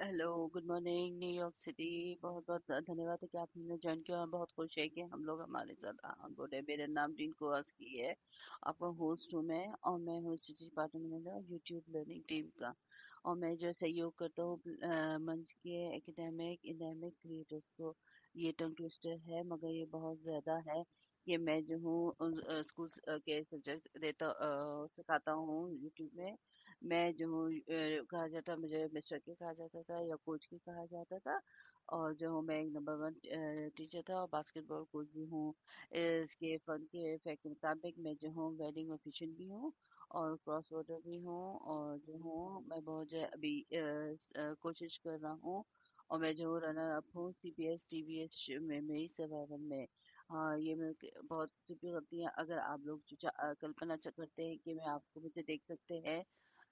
Hello, good morning New York city. बहुत बहुत धन्यवाद है कि आप हमने ज्वाइन किया। हम बहुत खुश है कि हम लोग हमारे साथ गुड है। मेरा नाम डीन कोआस की है। आपका होस्ट हूँ मैं, और मैं हूँ strategy partner manager YouTube learning team का। और मैं जो सहयोग करता हूँ मंच के एकेडमिक इंडेमिक क्रिएटर्स को। ये टंग ट्विस्टर है मगर ये बहुत ज़्यादा है। ये मैं जो हूँ स्कूल के सब्जेक्ट सिखाता हूँ यूट्यूब में। मैं जो हूँ कहा जाता, मुझे मिस्टर के कहा जाता था या कोच के कहा जाता था। और जो हूँ मैं एक नंबर वन टीचर था, और बास्केटबॉल कोच भी हूँ। इसके फन के फैक्ट के मुताबिक मैं जो हूँ वेडिंग ऑफिशियल भी हूँ, और क्रॉस वर्डर भी हूँ। और जो हूँ मैं बहुत जो है अभी कोशिश कर रहा हूँ। और मैं जो रनर अप हूँ CPS TVS में, मेरी सर्वाइवल में। हाँ, ये मैं बहुत चुपी होती है। अगर आप लोग कल्पना करते हैं कि मैं आपको मुझे देख सकते हैं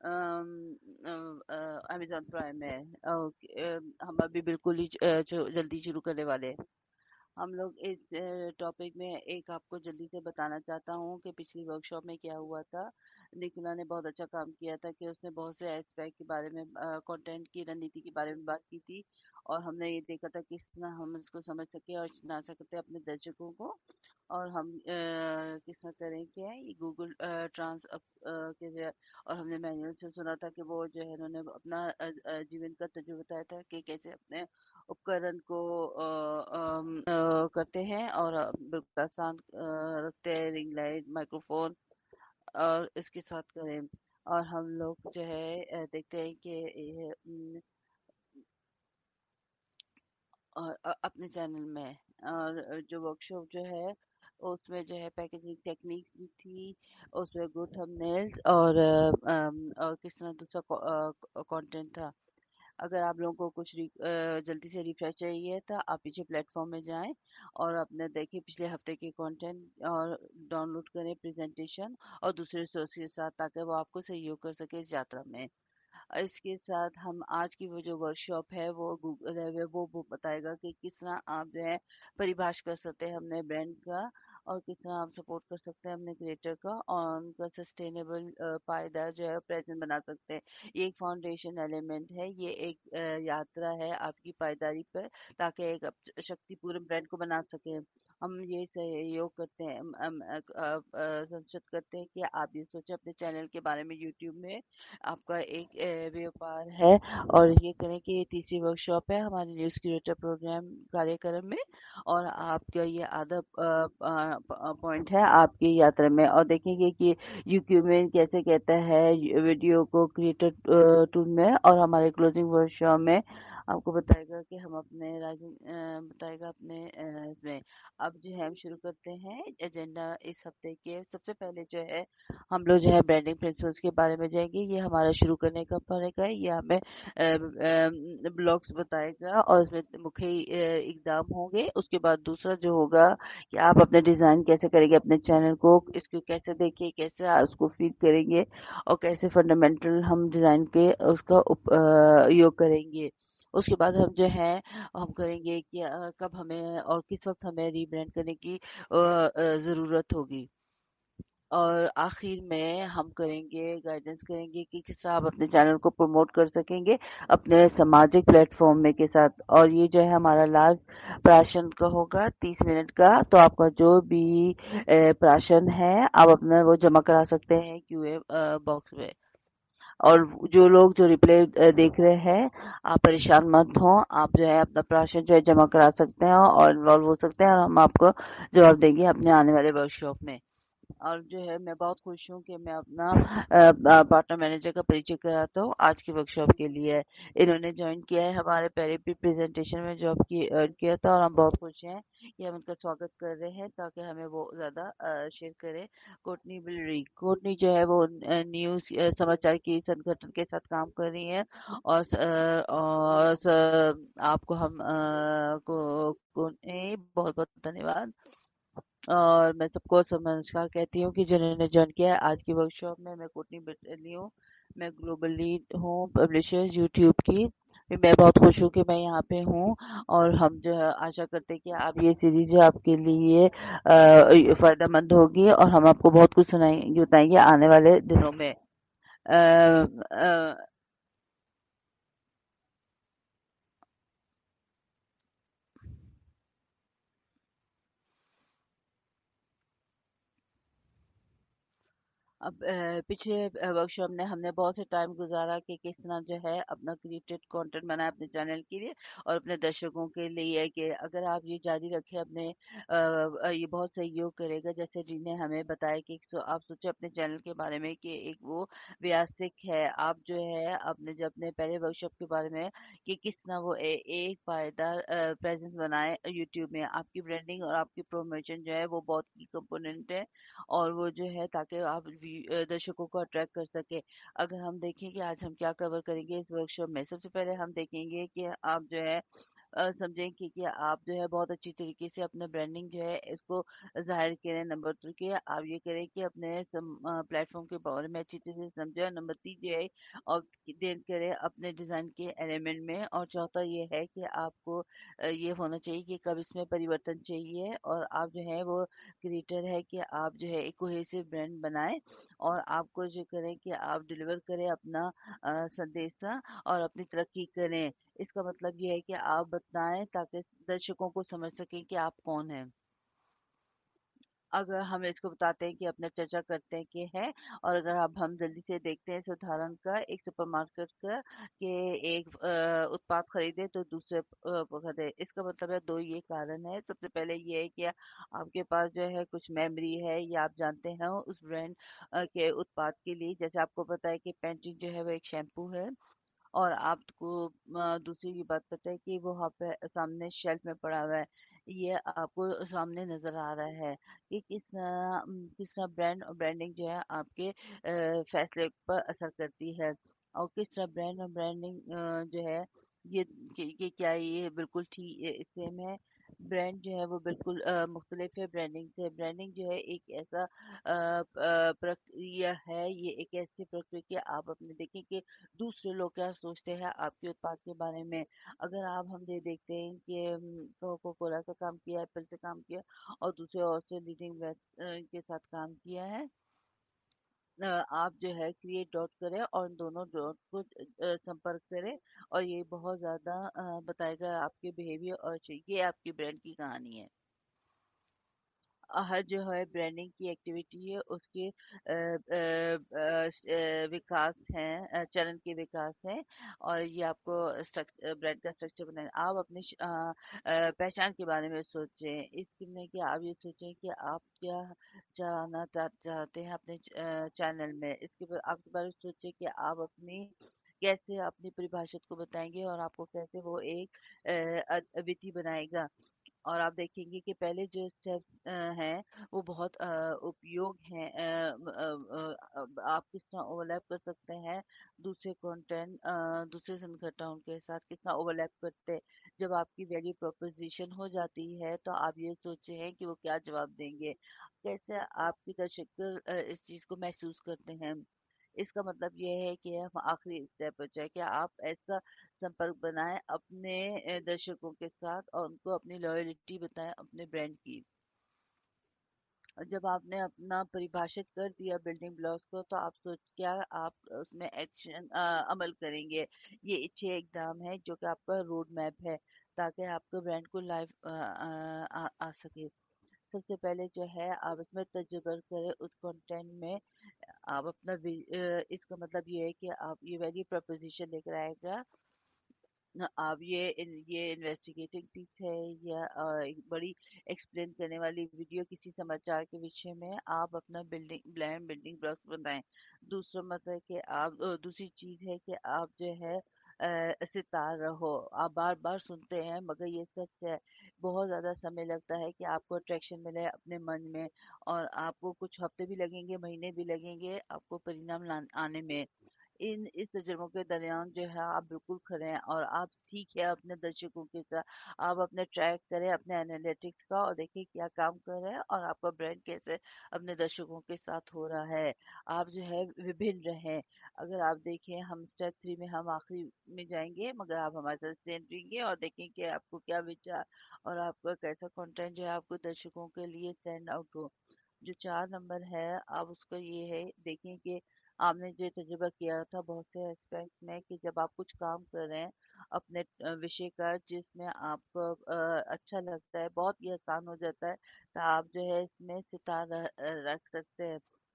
अमेजॉन प्राइम में। ओके, हम अभी बिल्कुल ही जल्दी शुरू करने वाले हैं। हम लोग इस टॉपिक में एक आपको जल्दी से बताना चाहता हूँ कि पिछली वर्कशॉप में क्या हुआ था। निकिला ने बहुत अच्छा काम किया था कि उसने बहुत से एस्पेक्ट के बारे में, कंटेंट की रणनीति के बारे में बात की थी। और हमने ये देखा था कि किस तरह हम इसको समझ सके और सुना सकते हैं अपने दर्शकों को। और हम किस तरह करें क्या है ये गूगल ट्रांस के और हमने मैनुअल से सुना था कि वो जो है उन्होंने अपना जीवन का तजुर्बा बताया था कि कैसे अपने उपकरण को करते हैं। और बिल्कुल आसान रखते हैं, रिंग लाइट माइक्रोफोन और इसके साथ करें। और हम लोग जो है देखते हैं कि ये, और अपने चैनल में। और जो वर्कशॉप जो है उसमें जो है पैकेजिंग टेक्निक भी थी। उसमें गुड थंबनेल्स और किस तरह दूसरा कंटेंट था। अगर आप लोगों को कुछ जल्दी से रिफ्रेश चाहिए तो आप पीछे प्लेटफॉर्म में जाएं और अपने देखिए पिछले हफ्ते के कंटेंट और डाउनलोड करें प्रेजेंटेशन और दूसरे सोर्स के साथ, ताकि वो आपको सहयोग कर सके इस यात्रा में। इसके साथ हम आज की वो जो वर्कशॉप है वो गूगल है वो बताएगा कि किस तरह आप जो है परिभाषा कर सकते हैं अपने ब्रांड का, और किस तरह आप सपोर्ट कर सकते हैं अपने क्रिएटर का, और उनका सस्टेनेबल पायदार जो है प्रेजेंट बना सकते हैं। ये एक फाउंडेशन एलिमेंट है, ये एक यात्रा है आपकी पायदारी पर, ताकि एक शक्तिपूर्ण ब्रांड को बना सके। हम ये सहयोग करते हैं, संसूचित करते हैं कि आप ये सोचें अपने चैनल के बारे में यूट्यूब में आपका एक व्यापार है। और ये करें कि ये तीसरी वर्कशॉप है हमारे न्यूज़ क्रिएटर प्रोग्राम कार्यक्रम में। और आपका ये आधा पॉइंट है आपकी यात्रा में। और देखेंगे कि यूट्यूब में कैसे कहता है वीडियो को क्रिएटर टूल में। और हमारे क्लोजिंग वर्कशॉप में आपको बताएगा कि हम अपने बताएगा अपने इसमें। अब जो है हम शुरू करते हैं एजेंडा। इस हफ्ते के सबसे पहले जो है हम लोग जो है ब्रांडिंग प्रिंसिपल्स के बारे में जाएंगे। ये हमारा शुरू करने का तरीका है। ये हमें ब्लॉग्स बताएगा और इसमें मुख्य इकदाम होंगे। उसके बाद दूसरा जो होगा कि आप अपने डिज़ाइन कैसे करेंगे अपने चैनल को, इसको कैसे देखें, कैसे उसको फीड करेंगे, और कैसे फंडामेंटल हम डिज़ाइन के उसका उपयोग करेंगे। उसके बाद हम जो है हम करेंगे कि कब हमें और किस वक्त हमें रीब्रांड करने की ज़रूरत होगी। और आखिर में हम करेंगे गाइडेंस करेंगे कि किस तरह आप अपने चैनल को प्रमोट कर सकेंगे अपने सामाजिक प्लेटफॉर्म में के साथ। और ये जो है हमारा लास्ट प्राशन का होगा 30 मिनट का। तो आपका जो भी प्राशन है आप अपना वो जमा करा सकते हैं QA बॉक्स में। और जो लोग जो रिप्ले देख रहे हैं, आप परेशान मत हो। आप जो है अपना प्राशन जो है जमा करा सकते हैं और इन्वॉल्व हो सकते हैं, और हम आपको जवाब देंगे अपने आने वाले वर्कशॉप में। और जो है मैं बहुत खुश हूँ कि मैं अपना पार्टनर मैनेजर का परिचय कराता हूँ आज की वर्कशॉप के लिए। इन्होंने ज्वाइन किया है हमारे पहले भी प्रेजेंटेशन में जॉब की किया था, और हम बहुत खुश हैं कि हम उनका स्वागत कर रहे हैं ताकि हमें वो ज़्यादा शेयर करें। कोटनी बिलरी कोटनी जो है वो न्यूज़ समाचार की संगठन के साथ काम कर रही है। और आपको हम बहुत बहुत धन्यवाद। और मैं सबको नमस्कार कहती हूँ कि जिन्होंने ज्वाइन किया है आज की वर्कशॉप में। मैं कोटनी बिटली हूँ, मैं ग्लोबल लीड हूँ पब्लिशर्स यूट्यूब की। मैं बहुत खुश हूँ कि मैं यहाँ पे हूँ। और हम जो है आशा करते हैं कि आप ये सीरीज आपके लिए फायदेमंद होगी, और हम आपको बहुत कुछ सुनाएंगे बताएंगे आने वाले दिनों में। अ, अ, अब पिछले वर्कशॉप में हमने बहुत से टाइम गुजारा कि किस तरह जो है अपना क्रिएटेड कंटेंट बनाए अपने चैनल के लिए और अपने दर्शकों के लिए, कि अगर आप ये जारी रखें अपने ये बहुत सहयोग करेगा। जैसे जी ने हमें बताया कि आप सोचे अपने चैनल के बारे में कि एक वो व्यावसायिक है, आप जो है अपने जब अपने पहले वर्कशॉप के बारे में कि किस तरह वो एक पायदार प्रेजेंस बनाए यूट्यूब में। आपकी ब्रांडिंग और आपकी प्रमोशन जो है वो बहुत की कंपोनेंट है, और वो जो है ताकि आप दर्शकों को अट्रैक्ट कर सके। अगर हम देखें कि आज हम क्या कवर करेंगे इस वर्कशॉप में, सबसे पहले हम देखेंगे कि आप जो है समझें कि आप जो है बहुत अच्छी तरीके से अपना ब्रांडिंग जो है इसको ज़ाहिर करें। नंबर 2 कि आप ये करें कि अपने प्लेटफॉर्म के बारे में अच्छी तरह से समझें। और नंबर 3 जो है और देन करें अपने डिज़ाइन के एलिमेंट में। और चौथा ये है कि आपको ये होना चाहिए कि कब इसमें परिवर्तन चाहिए, और आप जो है वो क्रिएटर है कि आप जो है एक कोहेसिव ब्रांड बनाएं, और आपको जो करें कि आप डिलीवर करें अपना संदेशा और अपनी तरक्की करें। इसका मतलब ये है कि आप बताएं ताकि दर्शकों को समझ सकें कि आप कौन हैं। अगर हम इसको बताते हैं कि अपना चर्चा करते हैं कि है, और अगर अब हम जल्दी से देखते हैं इस उदाहरण का, एक सुपरमार्केट का कि एक उत्पाद खरीदे तो दूसरे को खरीदे। इसका मतलब है दो ये कारण है। सबसे पहले ये है कि आपके पास जो है कुछ मेमोरी है, या आप जानते हैं उस ब्रांड के उत्पाद के लिए। जैसे आपको पता है कि पेंटिंग जो है वो एक शैम्पू है, और आपको दूसरी की बात पता है कि वो वहाँ पे सामने शेल्फ में पड़ा हुआ है, ये आपको सामने नजर आ रहा है कि किस तरह ब्रांड और ब्रांडिंग जो है आपके फैसले पर असर करती है। और किस तरह ब्रांड और ब्रांडिंग जो है ये ये क्या ये बिल्कुल ठीक सेम है। ब्रांड जो है वो बिल्कुल मुख्तलिफ है ब्रांडिंग से। ब्रांडिंग जो है एक ऐसा प्रक्रिया है, ये एक ऐसी प्रक्रिया कि आप अपने देखें कि दूसरे लोग क्या सोचते हैं आपके उत्पाद के बारे में। अगर आप हम ये देखते हैं कि कोको कोला से काम किया, एप्पल से काम किया, और दूसरे और से लीडिंग के साथ काम किया है, आप जो है क्रिएट डॉट करें और उन दोनों डॉट को संपर्क करें, और ये बहुत ज़्यादा बताएगा आपके बिहेवियर। और ये आपकी ब्रांड की कहानी है। हर जो है ब्रांडिंग की एक्टिविटी है उसके विकास हैं, चरण के विकास हैं, और ये आपको ब्रांड का स्ट्रक्चर बनाए। आप अपनी पहचान के बारे में सोचें, इसमें कि आप ये सोचें कि आप क्या चाहते हैं अपने चैनल में। इसके बाद आपके बारे में सोचें कि आप अपनी कैसे अपनी परिभाषित को बताएंगे, और आपको कैसे वो एक अद्वितीय बनाएगा। और आप देखेंगे कि पहले जो स्टेप्स हैं वो बहुत उपयोग हैं। आप किस तरह ओवरलैप कर सकते हैं दूसरे कंटेंट, दूसरे संगठनों के साथ कितना ओवरलैप करते हैं। जब आपकी वैल्यू प्रोपोजिशन हो जाती है तो आप ये सोचे हैं कि वो क्या जवाब देंगे, कैसे आपके दर्शक इस चीज़ को महसूस करते हैं। इसका मतलब ये है कि हम आखिरी स्टेप पर जाए कि आप ऐसा संपर्क बनाएं अपने दर्शकों के साथ, और उनको अपनी लॉयल्टी बताएं अपने ब्रांड की। और जब आपने अपना परिभाषित कर दिया बिल्डिंग ब्लॉक्स को, तो आप सोच क्या आप उसमें एक्शन अमल करेंगे। ये 6 एग्जाम है जो कि आपका रोड मैप है, ताकि आपके ब्रांड को लाइव आ सके। सबसे पहले जो है आप इसमें तजुर्बा करें उस कंटेंट में। आप अपना इसका मतलब ये है कि आप ये वैल्यू प्रपोजिशन लेकर आएगा। आप ये इन्वेस्टिगेटिंग पीस है, या एक बड़ी एक्सप्लेन करने वाली वीडियो किसी समाचार के विषय में आप अपना बिल्डिंग ब्लॉक्स बनाएं। दूसरा मतलब है कि आप दूसरी चीज है कि आप जो है सितार रहो। आप बार बार सुनते हैं मगर ये सच है, बहुत ज्यादा समय लगता है कि आपको अट्रैक्शन मिले अपने मन में, और आपको कुछ हफ्ते भी लगेंगे, महीने भी लगेंगे आपको परिणाम आने में। इन इस तजुर्बों के दरमियान जो है आप बिल्कुल खड़े हैं, और आप ठीक है अपने दर्शकों के साथ। आप अपने ट्रैक करें अपने एनालिटिक्स का, और देखिए क्या काम कर रहा है और आपका ब्रांड कैसे अपने दर्शकों के साथ हो रहा है। आप जो है विभिन्न रहें। अगर आप देखें हम स्टेप 3 में हम आखिरी में जाएंगे, मगर आप हमारे साथ स्टेप रहेंगे और देखें कि आपको क्या विचार और आपका कैसा कंटेंट जो है आपको दर्शकों के लिए स्टैंड आउट हो। जो 4 नंबर है आप उसका ये है देखें कि आपने जो तजुर्बा किया था बहुत से एस्पेक्ट में, कि जब आप कुछ काम कर रहे हैं अपने विषय का जिसमें आपको अच्छा लगता है, बहुत ही आसान हो जाता है, तो आप जो है इसमें सितारा रख सकते हैं।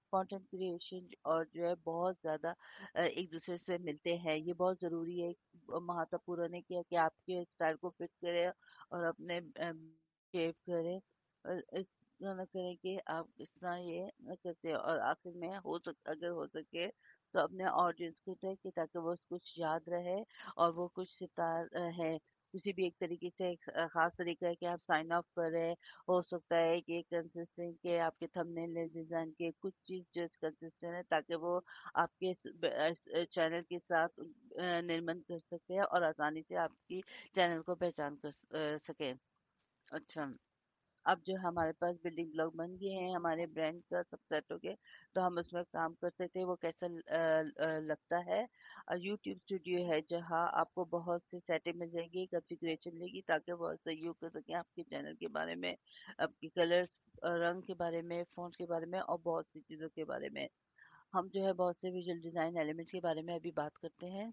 कंटेंट क्रिएशन और जो है बहुत ज़्यादा एक दूसरे से मिलते हैं। ये बहुत ज़रूरी है। महत्वपूर्ण है कि आपके स्टाइल को फिट करें और अपने शेप करें, और इस तरह ना करें कि आप इस तरह ये ना करते हैं। और आखिर में अगर हो सके तो अपने ऑडियंस को दें कि ताकि वो कुछ याद रहे और वो कुछ सितार है। किसी भी एक तरीके से एक खास तरीका है कि आप साइन ऑफ करें। हो सकता है कि कंसिस्टेंट के आपके थंबनेल डिजाइन के कुछ चीज जो कंसिस्टेंट है, ताकि वो आपके चैनल के साथ निर्माण कर सके और आसानी से आपकी चैनल को पहचान कर सके। अच्छा, अब जो हमारे पास बिल्डिंग ब्लॉक बन गए हैं, हमारे ब्रांड का सब सेट हो गया, तो हम उसमें काम करते थे वो कैसा लगता है। यूट्यूब स्टूडियो है जहाँ आपको बहुत सी सेटिंग मिल जाएगी, कॉन्फ़िगरेशन मिलेगी, ताकि वो सहयोग कर सकें आपके चैनल के बारे में, आपके कलर्स, रंग के बारे में, फ़ॉन्ट के बारे में और बहुत सी चीज़ों के बारे में। हम जो है बहुत से विजुअल डिज़ाइन एलिमेंट्स के बारे में अभी बात करते हैं।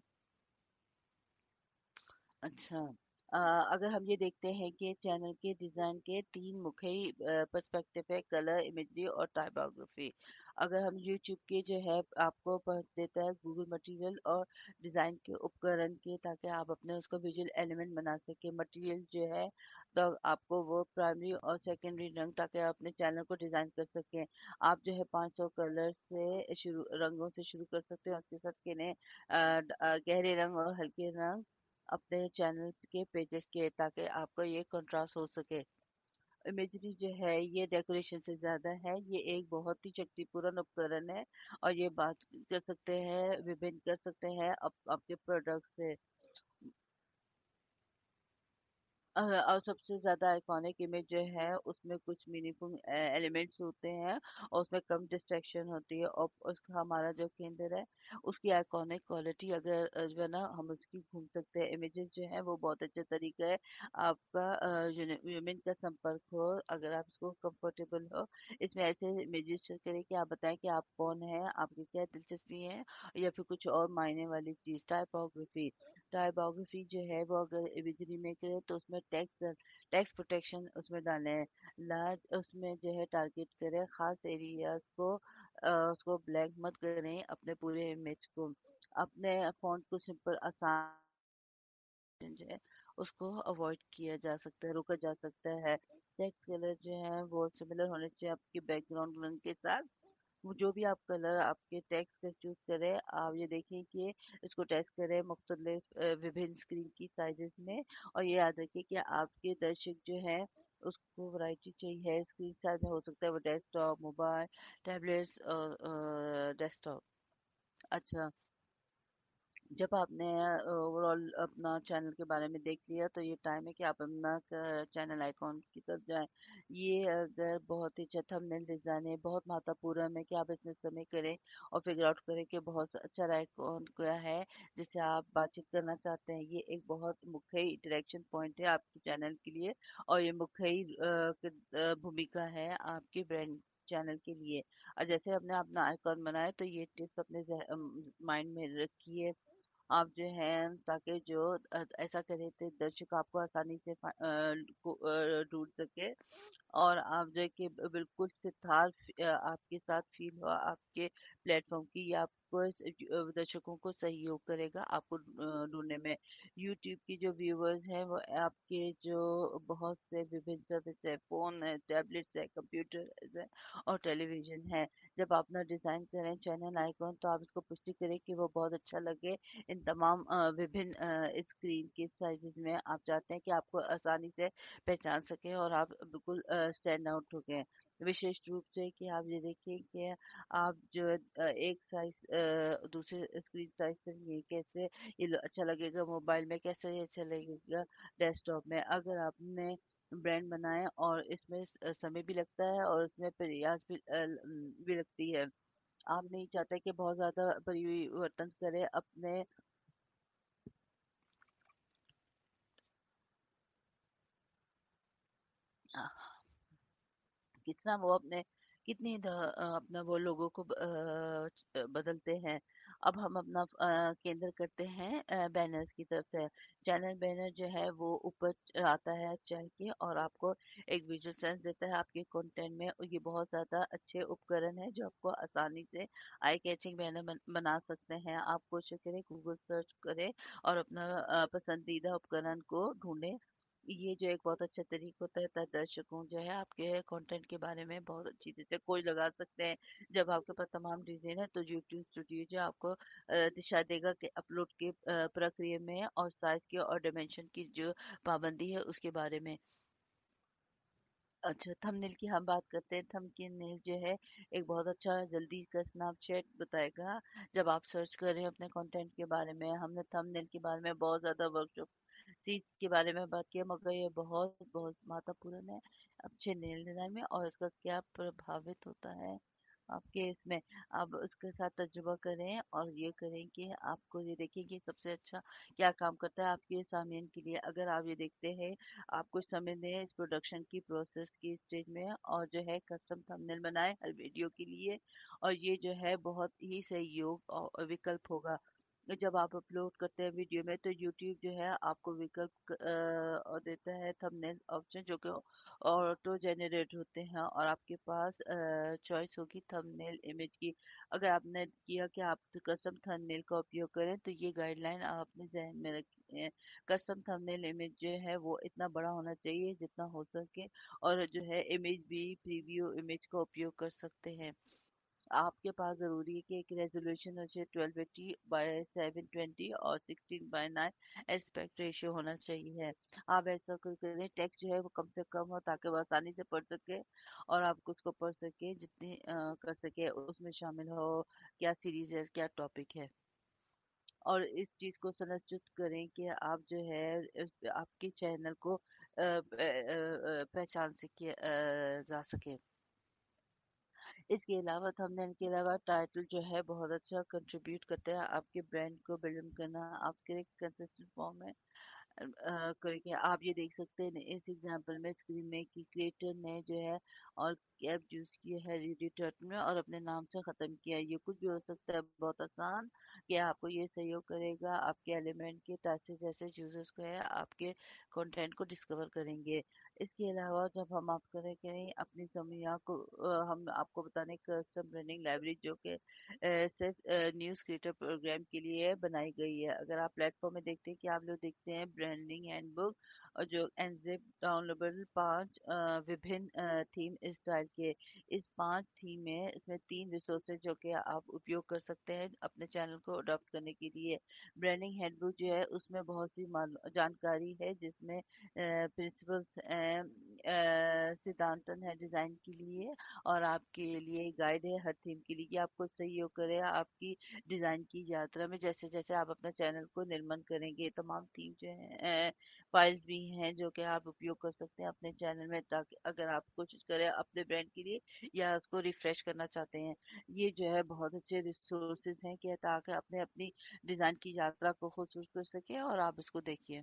अच्छा, अ, अगर हम ये देखते हैं कि चैनल के डिज़ाइन के 3 मुख्य पर्सपेक्टिव है, कलर, इमेजरी और टाइपोग्राफी। अगर हम यूट्यूब के जो है आपको देता है गूगल मटेरियल और डिज़ाइन के उपकरण के, ताकि आप अपने उसको विजुअल एलिमेंट बना सकें। मटेरियल जो है तो आपको वो प्राइमरी और सेकेंडरी रंग, ताकि आप अपने चैनल को डिज़ाइन कर सकें। आप जो है 500 कलर से शुरू रंगों से शुरू कर सकते हैं, उसके साथ किन्हें गहरे रंग और हल्के रंग अपने चैनल के पेजेस के, ताकि आपको ये कंट्रास्ट हो सके। इमेजरी जो है ये डेकोरेशन से ज्यादा है, ये एक बहुत ही शक्तिपूर्ण उपकरण है और ये बात कर सकते हैं, विभिन्न कर सकते हैं आपके प्रोडक्ट से। और सबसे ज़्यादा आइकॉनिक इमेज जो है उसमें कुछ मीनिंगफुल एलिमेंट्स होते हैं और उसमें कम डिस्ट्रैक्शन होती है, और उसका हमारा जो केंद्र है उसकी आइकॉनिक क्वालिटी अगर जो है ना हम उसकी घूम सकते हैं। इमेजेस जो है वो बहुत अच्छा तरीका है आपका ह्यूमन का संपर्क हो, अगर आप इसको कंफर्टेबल हो इसमें ऐसे इमेजेस करें कि आप बताएं कि आप कौन है, आपकी क्या दिलचस्पी है, या फिर कुछ और मायने वाली चीज़। टाइपोग्राफी, टाइपोग्राफी जो है वो अगर इमेजरी में करे तो उसमें टेक्स्ट प्रोटेक्शन उसमें डालें हैं। लार्ज उसमें जो है टारगेट करें खास एरियाज को, उसको ब्लैक मत करें अपने पूरे इमेज को। अपने फॉन्ट को सिंपल आसान जो है उसको अवॉइड किया जा सकता है, रोका जा सकता है। टेक्स्ट कलर जो है वो सिमिलर होने चाहिए आपके बैकग्राउंड रंग के साथ। वो जो भी आप कलर आपके टेक्स्ट का चूज करें, आप ये देखें कि इसको टेस्ट करें मुख्तलिफ विभिन्न स्क्रीन की साइजेस में। और ये याद रखें कि आपके दर्शक जो है उसको वैरायटी चाहिए, स्क्रीन साइज हो सकता है वो डेस्कटॉप, मोबाइल, टैबलेट्स और डेस्कटॉप। अच्छा, जब आपने ओवरऑल अपना चैनल के बारे में देख लिया तो ये टाइम है कि आप अपना चैनल आइकॉन की तरफ जाएं। ये अगर बहुत ही अच्छा थंबनेल डिजाइन है, बहुत महत्वपूर्ण है कि आप इसमें समय करें और फिगर आउट करें कि बहुत अच्छा आइकॉन क्या है जिससे आप बातचीत करना चाहते हैं। ये एक बहुत मुख्य इंटरेक्शन पॉइंट है आपके चैनल के लिए, और ये मुख्य भूमिका है आपके ब्रांड चैनल के लिए। और जैसे आपने अपना आइकॉन बनाया तो ये टिप्स अपने माइंड में रखिए आप जो है, ताकि जो ऐसा करे तो दर्शक आपको आसानी से ढूंढ सके। और आप जो है कि बिल्कुल सिद्धार्थ आपके साथ फील हो आपके प्लेटफॉर्म की, ये आपको दर्शकों को सहयोग करेगा आपको ढूंढने में। यूट्यूब की जो व्यूवर्स हैं वो आपके जो बहुत से विभिन्न सर्विस है, फोन है, टैबलेट्स है, कंप्यूटर है और टेलीविजन है। जब आप ना डिजाइन करें चैनल आइकॉन तो आप इसको पुष्टि करें कि वो बहुत अच्छा लगे। इन तमाम विभिन्न स्क्रीन के साइजेस में आप चाहते हैं कि आपको आसानी से पहचान सकें और आप बिल्कुल स्टैंड आउट हो गए। विशेष रूप से कि आप ये देखिए कि आप जो है, एक साइज दूसरे स्क्रीन साइज से ये कैसे अच्छा लगेगा मोबाइल में, कैसे ये अच्छा लगेगा डेस्कटॉप में। अगर आपने ब्रांड बनाए और इसमें समय भी लगता है और इसमें प्रयास भी लगती है। आप नहीं चाहते कि बहुत ज्यादा परिवर्तन करें अपने कितना वो अपने कितनी अपना वो लोगों को बदलते हैं। अब हम अपना केंद्र करते हैं बैनर्स की तरफ से। चैनल बैनर जो है वो ऊपर आता है चल के और आपको एक विजुअल सेंस देता है आपके कंटेंट में, और ये बहुत ज़्यादा अच्छे उपकरण है जो आपको आसानी से आई कैचिंग बैनर बना सकते हैं। आप कोशिश करें, गूगल सर्च करें और अपना पसंदीदा उपकरण को ढूंढें। ये जो एक बहुत अच्छा तरीका होता है दर्शकों जो है आपके कंटेंट के बारे में बहुत अच्छी तरह से कोई लगा सकते हैं। जब आपके पास तमाम डिज़ाइन है तो यूट्यूब स्टूडियो जो आपको दिशा देगा कि अपलोड के प्रक्रिया में और साइज की और डायमेंशन की जो पाबंदी है उसके बारे में। अच्छा, थंबनेल की हम बात करते हैं। थंबनेल जो है एक बहुत अच्छा जल्दी का स्नैपचैट बताएगा। जब आप सर्च कर रहे हैं अपने कंटेंट के बारे में, हमने थंबनेल के बारे में बहुत ज़्यादा वर्कशॉप सीट के बारे में बात किया, मगर ये बहुत बहुत महत्वपूर्ण है अच्छे नेल डिजाइन में, और इसका क्या प्रभावित होता है आपके इसमें। आप उसके साथ तजुर्बा करें और ये करें कि आपको ये देखें कि सबसे अच्छा क्या काम करता है आपके सामने के लिए। अगर आप ये देखते हैं, आप कुछ समय दें इस प्रोडक्शन की प्रोसेस की स्टेज में और जो है कस्टम थंबनेल बनाए हर वीडियो के लिए, और ये जो है बहुत ही सहयोग और विकल्प होगा। जब आप अपलोड करते हैं वीडियो में तो यूट्यूब जो है आपको विकल्प और देता है थंबनेल ऑप्शन जो कि ऑटो जनरेट होते हैं, और आपके पास चॉइस होगी थंबनेल इमेज की। अगर आपने किया कि आप कस्टम थंबनेल का उपयोग करें तो ये गाइडलाइन आप अपने जहन में रखें। कस्टम थंबनेल इमेज जो है वो इतना बड़ा होना चाहिए जितना हो सके, और जो है इमेज भी प्रीव्यू इमेज का उपयोग कर सकते हैं। आपके पास ज़रूरी है कि एक रेज़ोल्यूशन हो, 1280 बाय 720 और 16 बाय 9 एस्पेक्ट रेशियो होना चाहिए। आप ऐसा कोई करें, टेक्स्ट जो है वो कम से कम हो ताकि वो आसानी से पढ़ सके और आप उसको पढ़ सके जितनी कर सके उसमें शामिल हो क्या सीरीज है, क्या टॉपिक है। और इस चीज़ को सुनिश्चित करें कि आप जो है आपके चैनल को पहचान सके जा सके। इसके अलावा थंबनेल के अलावा टाइटल जो है बहुत अच्छा कंट्रीब्यूट करता है आपके ब्रांड को बिल्ड करना। आपके कंसिस्टेंट फॉर्म में करके आप ये देख सकते हैं इस एग्जांपल में स्क्रीन में कि क्रिएटर ने जो है और कैप यूज की है रेडी टर्टल में और अपने नाम से खत्म किया है। ये कुछ भी हो सकता है, बहुत आसान कि आपको ये सहयोग करेगा आपके एलिमेंट के ताकि जैसे यूजर्स को है आपके कंटेंट को डिस्कवर करेंगे। इसके अलावा जब हम आप करें करें अपनी समया को हम आपको बताने कस्टम ब्रांडिंग लाइब्रेरी जो कि सिर्फ न्यूज़ क्रिएटर प्रोग्राम के लिए बनाई गई है। अगर आप प्लेटफॉर्म में देखते हैं कि आप लोग देखते हैं ब्रांडिंग हैंडबुक और जो एनजिप डाउनलोडेबल 5 विभिन्न थीम स्टाइल के। इस 5 थीम में इसमें 3 रिसोर्सेज जो कि आप उपयोग कर सकते हैं अपने चैनल को अडॉप्ट करने के लिए। ब्रांडिंग हैंडबुक जो है उसमें बहुत सी जानकारी है जिसमें प्रिंसिपल्स सिद्धांतन है डिजाइन के लिए, और आपके लिए गाइड है हर थीम के लिए कि आपको सहयोग करे आपकी डिजाइन की यात्रा में। जैसे जैसे आप अपना चैनल को निर्माण करेंगे तमाम थीम जो है फाइल्स भी हैं जो कि आप उपयोग कर सकते हैं अपने चैनल में, ताकि अगर आप कोशिश करें अपने ब्रांड के लिए या उसको रिफ्रेश करना चाहते हैं। ये जो है बहुत अच्छे रिसोर्सेज हैं कि ताकि अपने अपनी डिजाइन की यात्रा को खूबसूरत कर सके और आप इसको देखिए।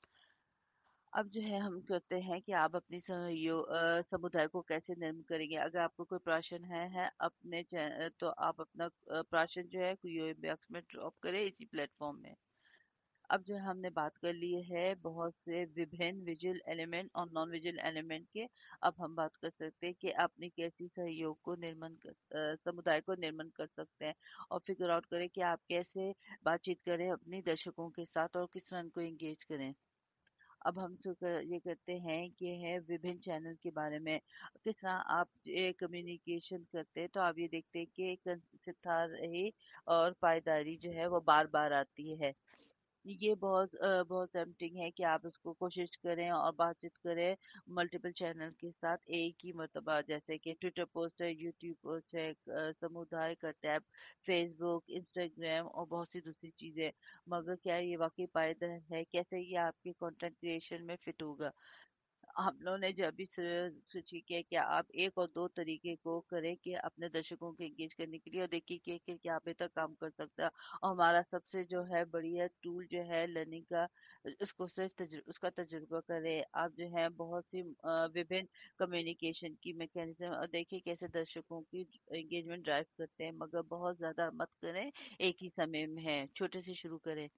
अब जो है हम करते हैं कि आप अपनी समुदाय को कैसे निर्मित करेंगे। अगर आपको कोई प्रश्न है अपने तो आप अपना प्रश्न जो है क्यूए बॉक्स में ड्रॉप करें इसी प्लेटफॉर्म में। अब जो हमने बात कर ली है बहुत से विभिन्न विजुअल एलिमेंट और नॉन विजुअल एलिमेंट के, अब हम बात कर सकते हैं कि अपनी कैसी सहयोग को समुदाय को निर्माण कर सकते हैं और फिगर आउट करें कि आप कैसे बातचीत करें अपने दर्शकों के साथ और किस तरह उनको एंगेज करें। अब हम ये करते हैं कि है विभिन्न चैनल के बारे में किस तरह आप ये कम्युनिकेशन करते हैं। तो आप ये देखते हैं कि कंसिस्टेंट रही और पायदारी जो है वो बार बार आती है। ये बहुत टेम्पटिंग है कि आप इसको कोशिश करें और बातचीत करें मल्टीपल चैनल के साथ एक ही मर्तबा, जैसे कि ट्विटर पोस्ट है, यूट्यूब पोस्ट है, समुदाय का टैब, फेसबुक, इंस्टाग्राम और बहुत सी दूसरी चीजें। मगर क्या ये वाकई पायदार है? कैसे ये आपके कंटेंट क्रिएशन में फिट होगा? हम लोगों ने जब भी सूची किया कि आप एक और दो तरीके को करें कि अपने दर्शकों को एंगेज करने के लिए, और देखिए कि क्या बेहतर काम कर सकता है। और हमारा सबसे जो है बढ़िया टूल जो है लर्निंग का, उसको सिर्फ उसका तजुर्बा करें। आप जो है बहुत सी विभिन्न कम्युनिकेशन की मैकेनिज्म, और देखिए कैसे दर्शकों की एंगेजमेंट ड्राइव करते हैं, मगर बहुत ज्यादा मत करें, एक ही समय में है, छोटे से शुरू करें।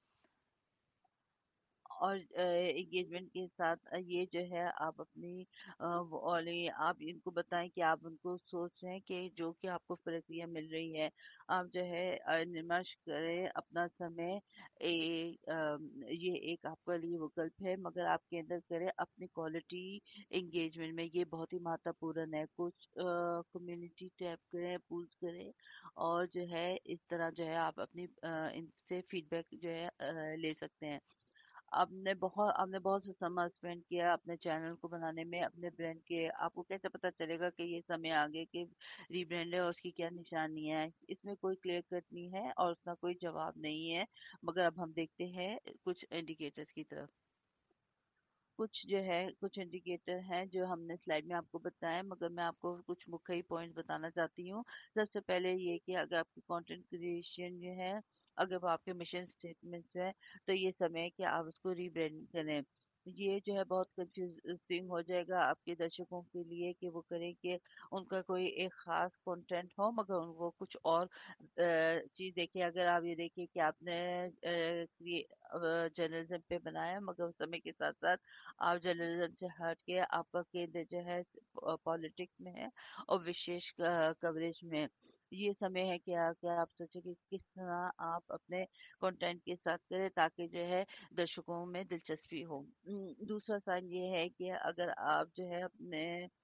और एंगेजमेंट के साथ ये जो है आप अपनी वो वाली आप इनको बताएं कि आप उनको सोच रहे हैं कि जो कि आपको प्रक्रिया मिल रही है, आप जो है निमश करें अपना समय। ये एक आपके लिए विकल्प है, मगर आपके अंदर करें अपनी क्वालिटी एंगेजमेंट में, ये बहुत ही महत्वपूर्ण है। कुछ कम्युनिटी टैप करें, पूछ करें, और जो है इस तरह जो है आप अपनी इनसे फीडबैक जो है ले सकते हैं। आपने बहुत से समय स्पेंड किया अपने चैनल को बनाने में, अपने ब्रांड के, आपको कैसे पता चलेगा कि ये समय आगे के रीब्रांड है और उसकी क्या निशानी है? इसमें कोई क्लियर कट नहीं है और उसका कोई जवाब नहीं है। मगर अब हम देखते हैं कुछ इंडिकेटर्स की तरफ। कुछ इंडिकेटर हैं जो हमने स्लाइड में आपको बताया, मगर मैं आपको कुछ मुख्य पॉइंट्स बताना चाहती हूँ। सबसे पहले ये कि अगर आपकी कंटेंट क्रिएशन जो है, अगर वो आपके मिशन स्टेटमेंट्स है, तो ये समय है कि आप उसको रीब्रांड करें। ये जो है बहुत कंफ्यूजिंग हो जाएगा आपके दर्शकों के लिए कि वो करें कि उनका कोई एक खास कंटेंट हो, मगर वो कुछ और चीज देखिए। अगर आप ये देखिए कि आपने जर्नलिज्म पे बनाया, मगर उस समय के साथ साथ आप जर्नलिज्म से हट के आपका केंद्र जो है पॉलिटिक्स में है और विशेष कवरेज में। ये समय है कि आप सोचें कि किस तरह आप अपने कंटेंट के साथ करें ताकि जो है दर्शकों में दिलचस्पी हो। दूसरा साइन ये है कि अगर आप जो है अपने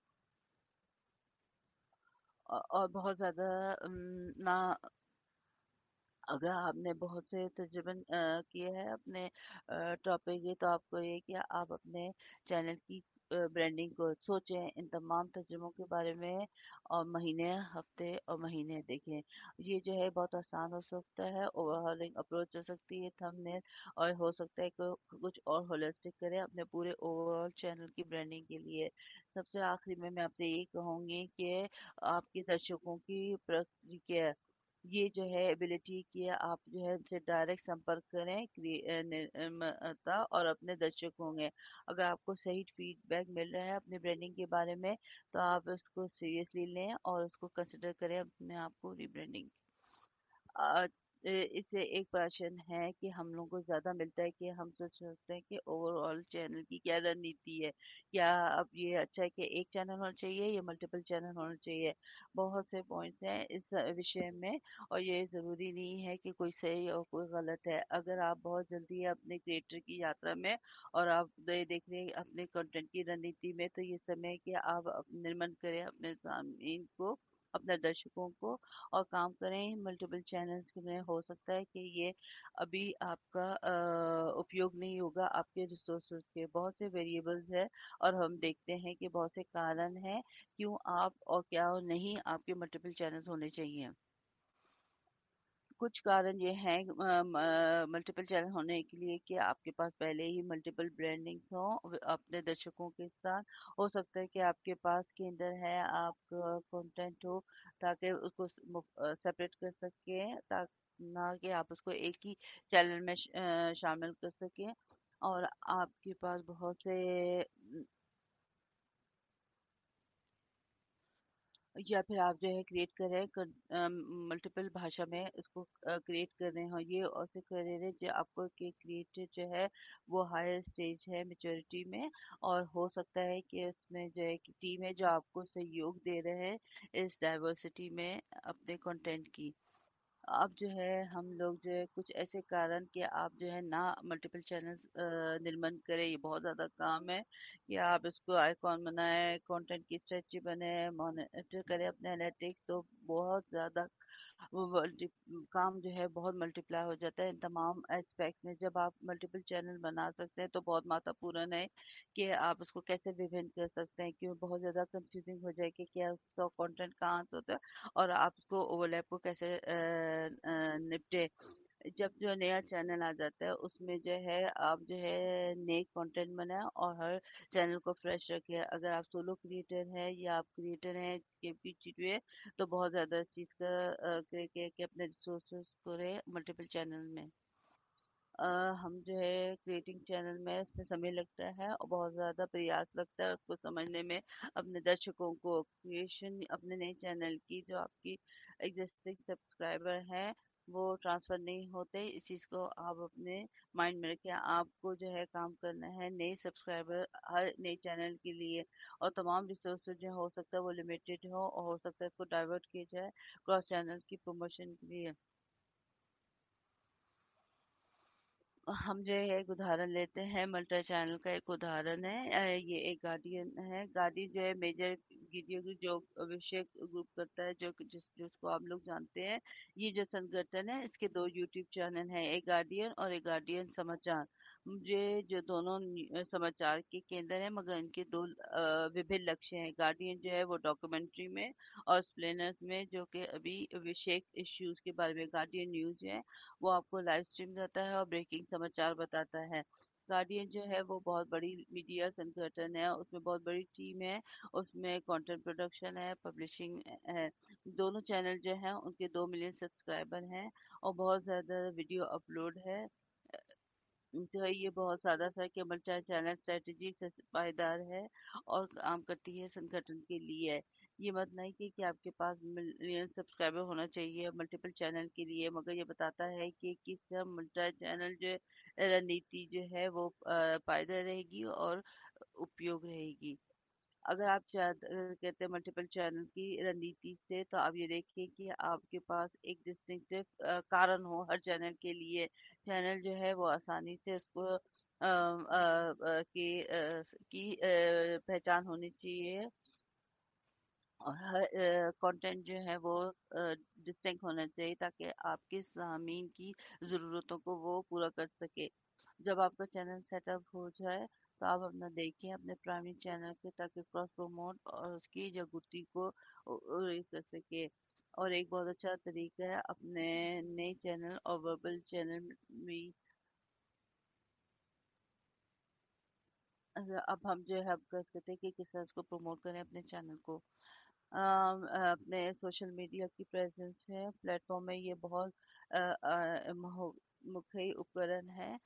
और बहुत ज्यादा ना, अगर आपने बहुत से तजुर्बे किए हैं अपने टॉपिक के, तो आपको ये कि आप अपने चैनल की ब्रांडिंग को सोचें इन तमाम तजुर्बों के बारे में, और महीने, हफ्ते और महीने देखें। ये जो है बहुत आसान हो सकता है, ओवरहॉलिंग अप्रोच हो सकती है थंबनेल, और हो सकता है कि कुछ और होलिस्टिक करें अपने पूरे ओवरऑल चैनल की ब्रांडिंग के लिए। सबसे आखिरी में मैं आपसे यही कहूँगी कि आपके दर्शकों की प्रतिक्रिया, ये जो है एबिलिटी कि आप जो है उनसे डायरेक्ट संपर्क करें, निर्माता और अपने दर्शक होंगे। अगर आपको सही फीडबैक मिल रहा है अपने ब्रांडिंग के बारे में, तो आप उसको सीरियसली लें और उसको कंसिडर करें अपने आप को रीब्रांडिंग। अ, इससे एक प्रश्न है कि हम लोगों को ज़्यादा मिलता है कि हम सोच सकते हैं कि ओवरऑल चैनल की क्या रणनीति है। क्या अब ये अच्छा है कि एक चैनल होना चाहिए या मल्टीपल चैनल होना चाहिए? बहुत से पॉइंट्स हैं इस विषय में, और ये ज़रूरी नहीं है कि कोई सही और कोई गलत है। अगर आप बहुत जल्दी है अपने क्रिएटर की यात्रा में, और आप ये देख रहे हैं अपने कंटेंट की रणनीति में, तो ये समय है कि आप निर्माण करें अपने सामने को, अपने दर्शकों को, और काम करें मल्टीपल चैनल्स में। हो सकता है कि ये अभी आपका उपयोग नहीं होगा आपके रिसोर्सेज के, बहुत से वेरिएबल्स है, और हम देखते हैं कि बहुत से कारण हैं क्यों आप और क्या नहीं आपके मल्टीपल चैनल्स होने चाहिए। कुछ कारण ये हैं मल्टीपल चैनल होने के लिए कि आपके पास पहले ही मल्टीपल ब्रांडिंग्स हो अपने दर्शकों के साथ। हो सकता है कि आपके पास के अंदर है आप कंटेंट हो ताकि उसको सेपरेट कर सकें, ताकि ना कि आप उसको एक ही चैनल में शामिल कर सकें। और आपके पास बहुत से, या फिर आप जो है क्रिएट कर रहे हैं मल्टीपल भाषा में उसको क्रिएट कर रहे हो, ये और से कर रहे हैं जो आपको के क्रिएटेड जो है वो हायर स्टेज है मेच्योरिटी में। और हो सकता है कि उसमें जो है कि टीम है जो आपको सहयोग दे रहे हैं इस डाइवर्सिटी में अपने कंटेंट की। अब जो है हम लोग जो है कुछ ऐसे कारण कि आप जो है ना मल्टीपल चैनल्स निर्माण करें, ये बहुत ज़्यादा काम है कि आप इसको आइकॉन बनाए, कंटेंट की स्ट्रेटजी बने, मॉनिटर करें अपने एनालिटिक्स, तो बहुत ज़्यादा वो काम जो है बहुत मल्टीप्लाई हो जाता है इन तमाम एस्पेक्ट में। जब आप मल्टीपल चैनल बना सकते हैं तो बहुत महत्वपूर्ण है कि आप उसको कैसे विभिन्न कर सकते हैं, क्यों बहुत ज़्यादा कंफ्यूजिंग हो जाए कि क्या उसका कंटेंट कहाँ से होता है और आप उसको ओवरलैप को कैसे निपटे। जब जो नया चैनल आ जाता है उसमें जो है आप जो है नए कंटेंट बनाएं और हर चैनल को फ्रेश रखें। अगर आप सोलो क्रिएटर हैं या आप क्रिएटर हैं के बीच में, तो बहुत ज़्यादा इस चीज़ का कि अपने रिसोर्सेज को रहे मल्टीपल चैनल में। अ, हम जो है क्रिएटिंग चैनल में इसमें समय लगता है और बहुत ज़्यादा प्रयास लगता है उसको समझने में। अपने दर्शकों को क्रिएशन अपने नए चैनल की जो आपकी एग्जिस्टिंग सब्सक्राइबर हैं वो ट्रांसफ़र नहीं होते। इस चीज़ को आप अपने माइंड में रखें। आपको जो है काम करना है नए सब्सक्राइबर हर नए चैनल के लिए, और तमाम रिसोर्सेज जो हो सकता है वो लिमिटेड हो सकता है इसको डाइवर्ट किया जाए क्रॉस चैनल की प्रमोशन के लिए। हम जो है एक उदाहरण लेते हैं, मल्टा चैनल का एक उदाहरण है। ये एक गार्डियन है। गार्डियन जो है मेजर वीडियो की जो अभिषेक ग्रुप करता है, जो जिसको आप लोग जानते हैं। ये जो संगठन है इसके दो यूट्यूब चैनल हैं, एक गार्डियन और एक गार्डियन समाचार। मुझे जो दोनों समाचार के केंद्र हैं, मगर इनके दो विभिन्न लक्ष्य हैं। गार्डियन जो है वो डॉक्यूमेंट्री में और स्प्लेनर्स में, जो कि अभी अभिषेक इश्यूज के बारे में। गार्डियन न्यूज है, वो आपको लाइव स्ट्रीम देता है और ब्रेकिंग समाचार बताता है। गार्डियन जो है वो बहुत बड़ी मीडिया संगठन है, उसमें बहुत बड़ी टीम है, उसमें कंटेंट प्रोडक्शन है, पब्लिशिंग है। दोनों चैनल जो हैं उनके 2 मिलियन सब्सक्राइबर हैं और बहुत ज़्यादा वीडियो अपलोड है। जो है ये बहुत ज़्यादा सर्कुलर चैनल स्ट्रेटजी से पायदार है और काम करती है संगठन के लिए। ये मत नहीं कि आपके पास मिलियन सब्सक्राइबर होना चाहिए मल्टीपल चैनल के लिए, मगर ये बताता है कि किस मल्टी चैनल जो रणनीति जो है वो पायदार रहेगी और उपयोग रहेगी। अगर आप कहते हैं मल्टीपल चैनल की रणनीति से, तो आप ये देखिए कि आपके पास एक डिस्टिंक्टिव कारण हो हर चैनल के लिए। चैनल जो है वो आसानी से उसको की पहचान होनी चाहिए, और हर कंटेंट जो है वो डिस्टिंक्ट होना चाहिए ताकि आपके सामीन की ज़रूरतों को वो पूरा कर सके। जब आपका चैनल सेटअप हो जाए तो आप अपना देखें अपने प्राइमरी चैनल पे, ताकि क्रॉस प्रमोट और उसकी जगुती को ये कर सके। और एक बहुत अच्छा तरीका है अपने नए चैनल और वर्बल चैनल में। अब हम जो है अब कर सकते हैं कि किस तरह उसको प्रमोट करें अपने चैनल को। अपने सोशल मीडिया की प्रेजेंस है प्लेटफॉर्म में, ये बहुत मुख्य उपकरण है।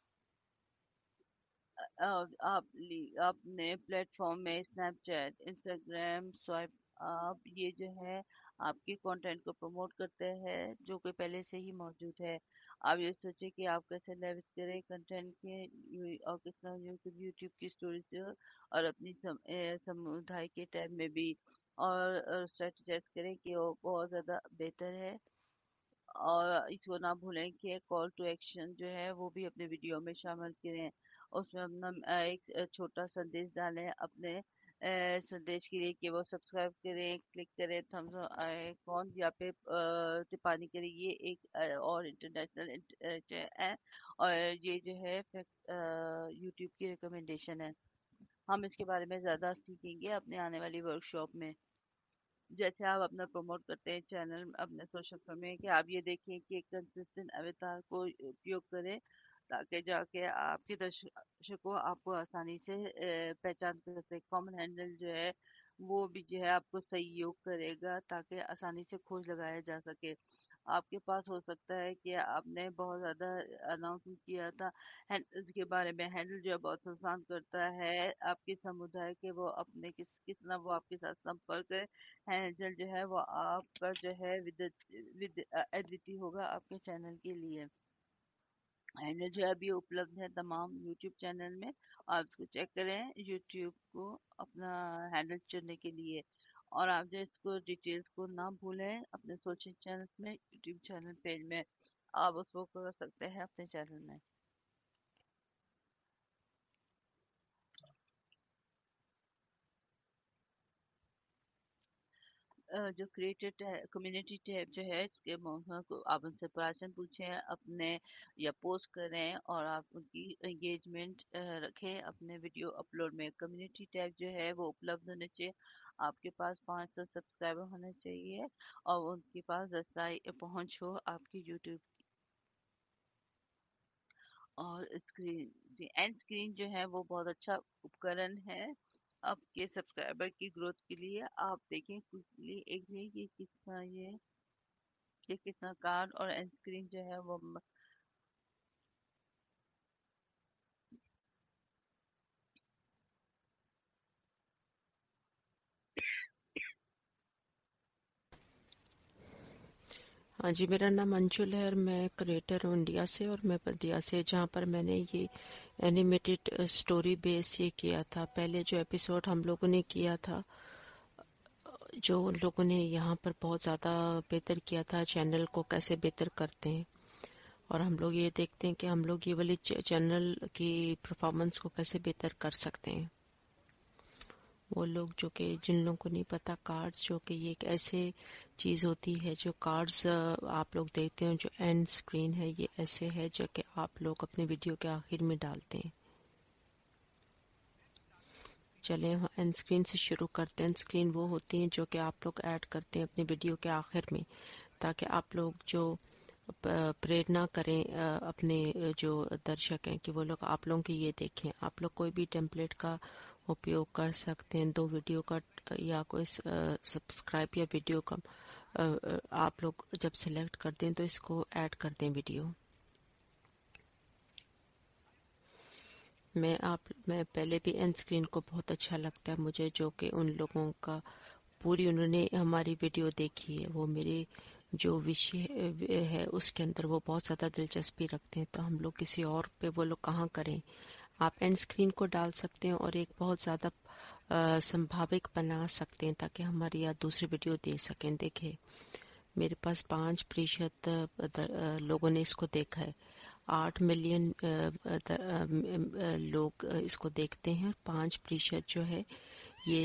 आपने प्लेटफॉर्म में स्नैपचैट, इंस्टाग्राम, स्वाइप आप ये जो है आपके कंटेंट को प्रमोट करते हैं जो कि पहले से ही मौजूद है। आप ये सोचिए कि आप कैसे लेविस करें कंटेंट के और किस तरह यूट्यूब यूट्यूब की स्टोरी से और अपनी समुदाय के टैब में भी, और स्ट्रेटजाइज करें कि वो बहुत ज़्यादा बेहतर है। और इसको ना भूलें कि कॉल टू एक्शन जो है वो भी अपने वीडियो में शामिल करें। उसमें अपना एक छोटा संदेश डालें अपने संदेश के लिए, कि वो सब्सक्राइब करें, क्लिक करें, थम्स आइकॉन या पे टिप्पणी करें। ये एक और इंटरनेशनल है, और ये जो है यूट्यूब की रिकमेंडेशन है। हम इसके बारे में ज़्यादा सीखेंगे अपने आने वाली वर्कशॉप में। जैसे आप अपना प्रमोट करते हैं चैनल अपने सोशल में, कि आप ये देखें कि एक कंसिस्टेंट अवतार को उपयोग करें, ताकि जाके आपके दर्शकों आपको आसानी से पहचान कर सके। कॉमन हैंडल जो है वो भी जो है आपको सहयोग करेगा ताकि आसानी से खोज लगाया जा सके। आपके पास हो सकता है कि आपने बहुत ज़्यादा अनाउंसमेंट किया था हैंडल्स के बारे में। हैंडल जो है बहुत आसान करता है आपके समुदाय के वो अपने कितना वो आपके साथ संपर्क करे। हैंडल जो है वो आपका जो है विद अद्वितीय होगा आपके चैनल के लिए। हैंडल जो है अभी उपलब्ध है तमाम यूट्यूब चैनल में। आप इसको चेक करें यूट्यूब को अपना हैंडल चुनने के लिए। और आप जो इसको डिटेल्स को ना भूलें अपने सोशल चैनल में, यूट्यूब चैनल पेज में आप उसको कर सकते हैं अपने चैनल में। जो क्रिएटेड कम्युनिटी टैब जो है इसके मौजूद को आप उनसे प्रश्न पूछें अपने, या पोस्ट करें, और आप उनकी एंगेजमेंट रखें अपने वीडियो अपलोड में। कम्युनिटी टैब जो है वो उपलब्ध होने चाहिए। आपके पास 500 सब्सक्राइबर होने चाहिए और उनके पास रसाई पहुंच हो आपकी यूट्यूब اور اسکرین اینڈ اسکرین جو ہے وہ بہت اچھا اپکرن ہے آپ کے سبسکرائبر کی گروتھ کے لیے. آپ دیکھیں ایک نہیں یہ کتنا کارڈ اور اینڈ اسکرین جو ہے وہ ہاں جی، میرا نام انشول ہے اور میں کریٹر ہوں انڈیا سے، اور میں بلدیا سے، جہاں پر میں نے یہ اینیمیٹڈ سٹوری بیس یہ کیا تھا. پہلے جو ایپیسوڈ ہم لوگوں نے کیا تھا، جو ان لوگوں نے یہاں پر بہت زیادہ بہتر کیا تھا، چینل کو کیسے بہتر کرتے ہیں، اور ہم لوگ یہ دیکھتے ہیں کہ ہم لوگ یہ والی چینل کی پرفارمنس کو کیسے بہتر کر سکتے ہیں. وہ لوگ جو کہ جن لوگوں کو نہیں پتا، کارڈز جو کہ یہ ایک ایسے چیز ہوتی ہے، جو کارڈز آپ لوگ دیکھتے ہیں جو اینڈ سکرین ہے، یہ ایسے ہے جو کہ آپ لوگ اپنے ویڈیو کے آخر میں ڈالتے ہیں. چلیں اینڈ سکرین سے شروع کرتے ہیں. اینڈ سکرین وہ ہوتی ہیں جو کہ آپ لوگ ایڈ کرتے ہیں اپنے ویڈیو کے آخر میں، تاکہ آپ لوگ جو پریرنا کریں اپنے جو درشک ہیں کہ وہ لوگ آپ لوگوں کی یہ دیکھیں. آپ لوگ کوئی بھی ٹیمپلیٹ کا اپیوگ کر سکتے ہیں، دو ویڈیو کا یا کوئی سبسکرائب یا ویڈیو کا آپ لوگ جب سلیکٹ کرتے ہیں تو اس کو ایڈ کرتے ہیں ویڈیو. میں پہلے بھی اینڈ اسکرین کو بہت اچھا لگتا ہے مجھے، جو کہ ان لوگوں کا پوری انہوں نے ہماری ویڈیو دیکھی ہے، وہ میرے جو وشے ہے اس کے اندر وہ بہت زیادہ دلچسپی رکھتے ہیں. تو ہم لوگ کسی اور پہ وہ لوگ کہاں کریں. آپ اینڈ اسکرین کو ڈال سکتے ہیں اور ایک بہت زیادہ سمبھاوک بنا سکتے ہیں تاکہ ہماری یا دوسری ویڈیو دے سکیں. دیکھیں میرے پاس 5% لوگوں نے اس کو دیکھا ہے. 8 ملین لوگ اس کو دیکھتے ہیں. 5% جو ہے یہ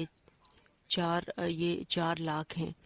4 لاکھ ہیں.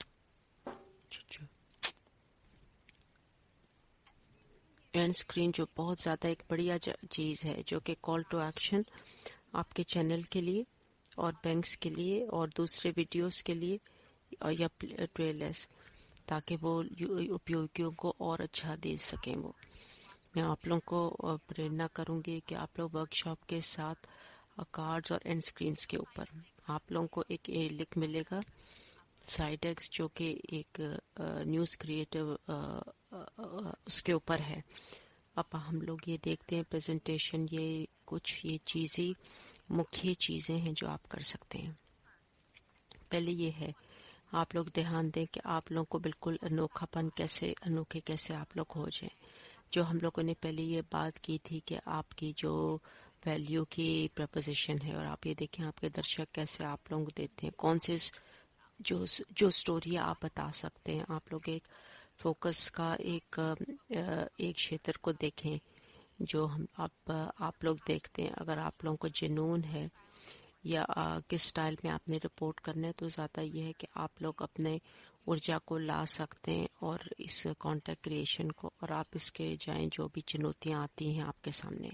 اینڈ اسکرین جو بہت زیادہ ایک بڑھیا چیز ہے، جو کہ کال ٹو ایکشن آپ کے چینل کے لیے اور بینکس کے لیے اور دوسرے ویڈیوز کے لیے یا ٹریلرز، تاکہ وہ اپیوگیوں کو اور اچھا دے سکیں. وہ میں آپ لوگوں کو پریرنا کروں گی کہ آپ لوگ ورک شاپ کے ساتھ کارڈز اور اینڈ اسکرینز کے اوپر آپ لوگوں کو ایک لنک ملے گا سائڈ ایکس، جو کہ ایک نیوز کریٹو اس کے اوپر ہے. اب ہم لوگ یہ دیکھتے ہیں پریزنٹیشن، یہ کچھ یہ چیزیں مکھی چیزیں ہیں جو آپ کر سکتے ہیں. پہلے یہ ہے آپ لوگ دھیان دیں کہ آپ لوگوں کو بالکل انوکھے کیسے آپ لوگ ہو جائیں. جو ہم لوگوں نے پہلے یہ بات کی تھی کہ آپ کی جو ویلیو کی پرپوزیشن ہے، اور آپ یہ دیکھیں آپ کے درشک کیسے آپ لوگ دیتے ہیں، کون سے جو سٹوری آپ بتا سکتے ہیں. آپ لوگ ایک فوکس کا ایک شیتر کو دیکھیں جو آپ لوگ دیکھتے ہیں. اگر آپ لوگوں کو جنون ہے یا کس سٹائل میں آپ نے رپورٹ کرنا ہے، تو زیادہ یہ ہے کہ آپ لوگ اپنے ارجا کو لا سکتے ہیں اور اس کانٹیکٹ کریشن کو، اور آپ اس کے جائیں جو بھی چنوتیاں آتی ہیں آپ کے سامنے.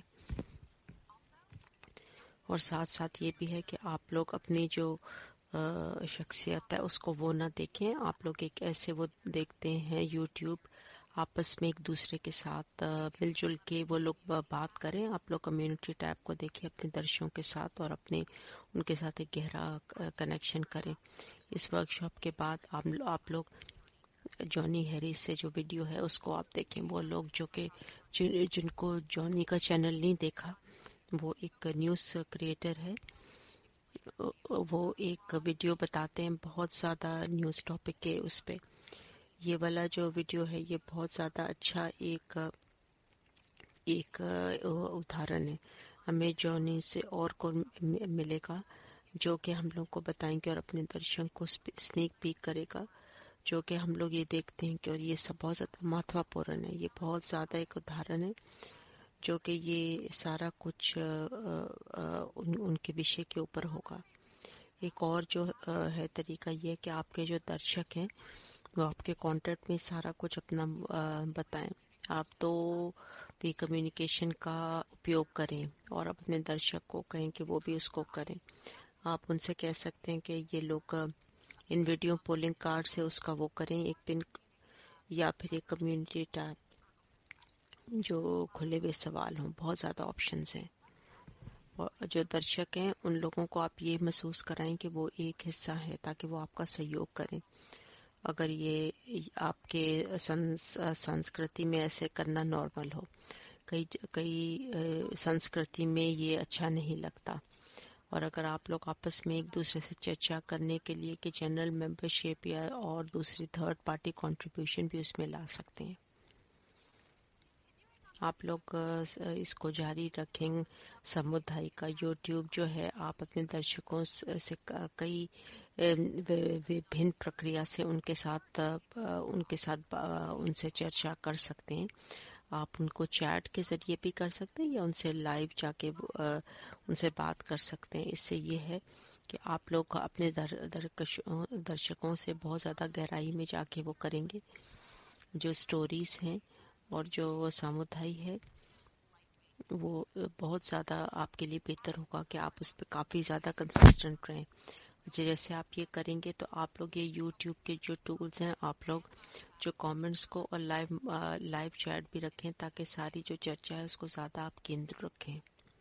اور ساتھ ساتھ یہ بھی ہے کہ آپ لوگ اپنی جو شخصیت ہے اس کو وہ نہ دیکھیں. آپ لوگ ایک ایسے وہ دیکھتے ہیں یوٹیوب، آپس میں ایک دوسرے کے ساتھ مل جل کے وہ لوگ بات کریں. آپ لوگ کمیونٹی ٹیب کو دیکھیں اپنے درشوں کے ساتھ اور ان کے ساتھ ایک گہرا کنیکشن کریں. اس ورک شاپ کے بعد آپ لوگ جانی ہیریس سے جو ویڈیو ہے اس کو آپ دیکھیں. وہ لوگ جو کہ جن کو جانی کا چینل نہیں دیکھا، وہ ایک نیوز کریٹر ہے. وہ ایک ویڈیو بتاتے ہیں بہت زیادہ نیوز ٹاپک کے اس پہ. یہ والا جو ویڈیو ہے یہ بہت زیادہ اچھا ایک ادھارن ہے. ہمیں جونی سے اور کو ملے گا جو کہ ہم لوگ کو بتائیں گے اور اپنے درشن کو سنیک پیک کرے گا، جو کہ ہم لوگ یہ دیکھتے ہیں کہ اور یہ سب بہت زیادہ مہتوپورن ہے. یہ بہت زیادہ ایک ادھارن ہے جو کہ یہ سارا کچھ ان کے وشے کے اوپر ہوگا. ایک اور جو ہے طریقہ یہ ہے کہ آپ کے جو درشک ہیں وہ آپ کے کانٹیکٹ میں سارا کچھ اپنا بتائیں. آپ تو بھی کمیونیکیشن کا اپیوگ کریں اور اپنے درشک کو کہیں کہ وہ بھی اس کو کریں. آپ ان سے کہہ سکتے ہیں کہ یہ لوگ ان ویڈیو پولنگ کارڈ سے اس کا وہ کریں ایک پن، یا پھر ایک کمیونٹی ٹیب جو کھلے ہوئے سوال ہوں. بہت زیادہ آپشنز ہیں. اور جو درشک ہیں ان لوگوں کو آپ یہ محسوس کرائیں کہ وہ ایک حصہ ہے تاکہ وہ آپ کا سہیوگ کریں. اگر یہ آپ کے سنسکرتی میں ایسے کرنا نارمل ہو. کئی سنسکرتی میں یہ اچھا نہیں لگتا. اور اگر آپ لوگ آپس میں ایک دوسرے سے چرچا کرنے کے لیے کہ جنرل ممبرشپ یا اور دوسری تھرڈ پارٹی کنٹریبیوشن بھی اس میں لا سکتے ہیں. آپ لوگ اس کو جاری رکھیں. سمودھائی کا یوٹیوب جو ہے آپ اپنے درشکوں سے کئی وبھن پرکریا سے ان کے ساتھ ان سے چرچا کر سکتے ہیں. آپ ان کو چیٹ کے ذریعے بھی کر سکتے ہیں یا ان سے لائیو جا کے ان سے بات کر سکتے ہیں. اس سے یہ ہے کہ آپ لوگ اپنے درشکوں سے بہت زیادہ گہرائی میں جا کے وہ کریں گے. جو سٹوریز ہیں اور جو سامودھائی ہے وہ بہت زیادہ آپ کے لیے بہتر ہوگا کہ آپ اس پہ کافی زیادہ کنسسٹنٹ رہیں. جیسے آپ یہ کریں گے تو آپ لوگ یہ یوٹیوب کے جو ٹولز ہیں آپ لوگ جو کامنٹس کو اور لائیو چیٹ بھی رکھیں تاکہ ساری جو چرچا ہے اس کو زیادہ آپ کیندر رکھیں.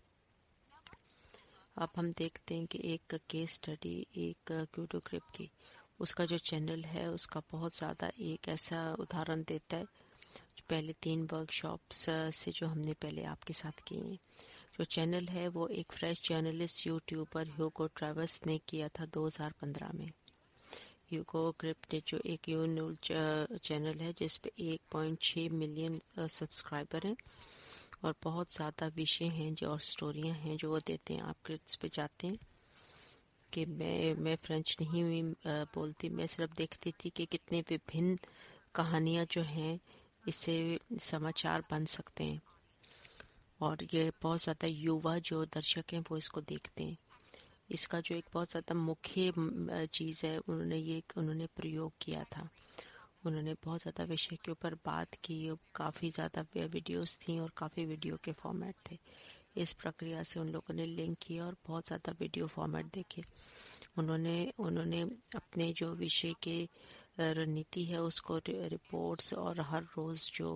اب ہم دیکھتے ہیں کہ ایک کیس اسٹڈی ایک کیوٹو گرپ کی اس کا جو چینل ہے اس کا بہت زیادہ ایک ایسا ادھارن دیتا ہے. پہلے 3 ورک شاپس سے جو ہم نے پہلے آپ کے ساتھ کی ہیں. جو چینل ہے وہ ایک fresh journalist YouTuber Hugo Travers نے کیا تھا 2015 میں. ہیوگو گرپ نے جو ایک یونیول چینل ہے جس پہ 1.6 ملین سبسکرائبر ہیں اور بہت زیادہ وشے ہیں جو اور سٹوریاں ہیں جو وہ دیتے ہیں. آپ گرپس پہ جاتے ہیں کہ میں فرینچ نہیں بولتی. میں صرف دیکھتی تھی کہ کتنے وبھن کہانیاں جو ہیں اس سے سماچار بن سکتے ہیں. اور یہ بہت زیادہ یووا جو درشک ہیں وہ اس کو دیکھتے ہیں. اس کا جو ایک بہت زیادہ مکھیہ چیز ہے انہوں نے پریوگ کیا تھا. انہوں نے بہت زیادہ وشے کے اوپر بات کی. کافی زیادہ ویڈیوز تھیں اور کافی ویڈیو کے فارمیٹ تھے. اس پرکریا سے ان لوگوں نے لنک کیا اور بہت زیادہ ویڈیو فارمیٹ دیکھے. انہوں نے اپنے جو وشے کے رنیتی ہے اس کو رپورٹس اور ہر روز جو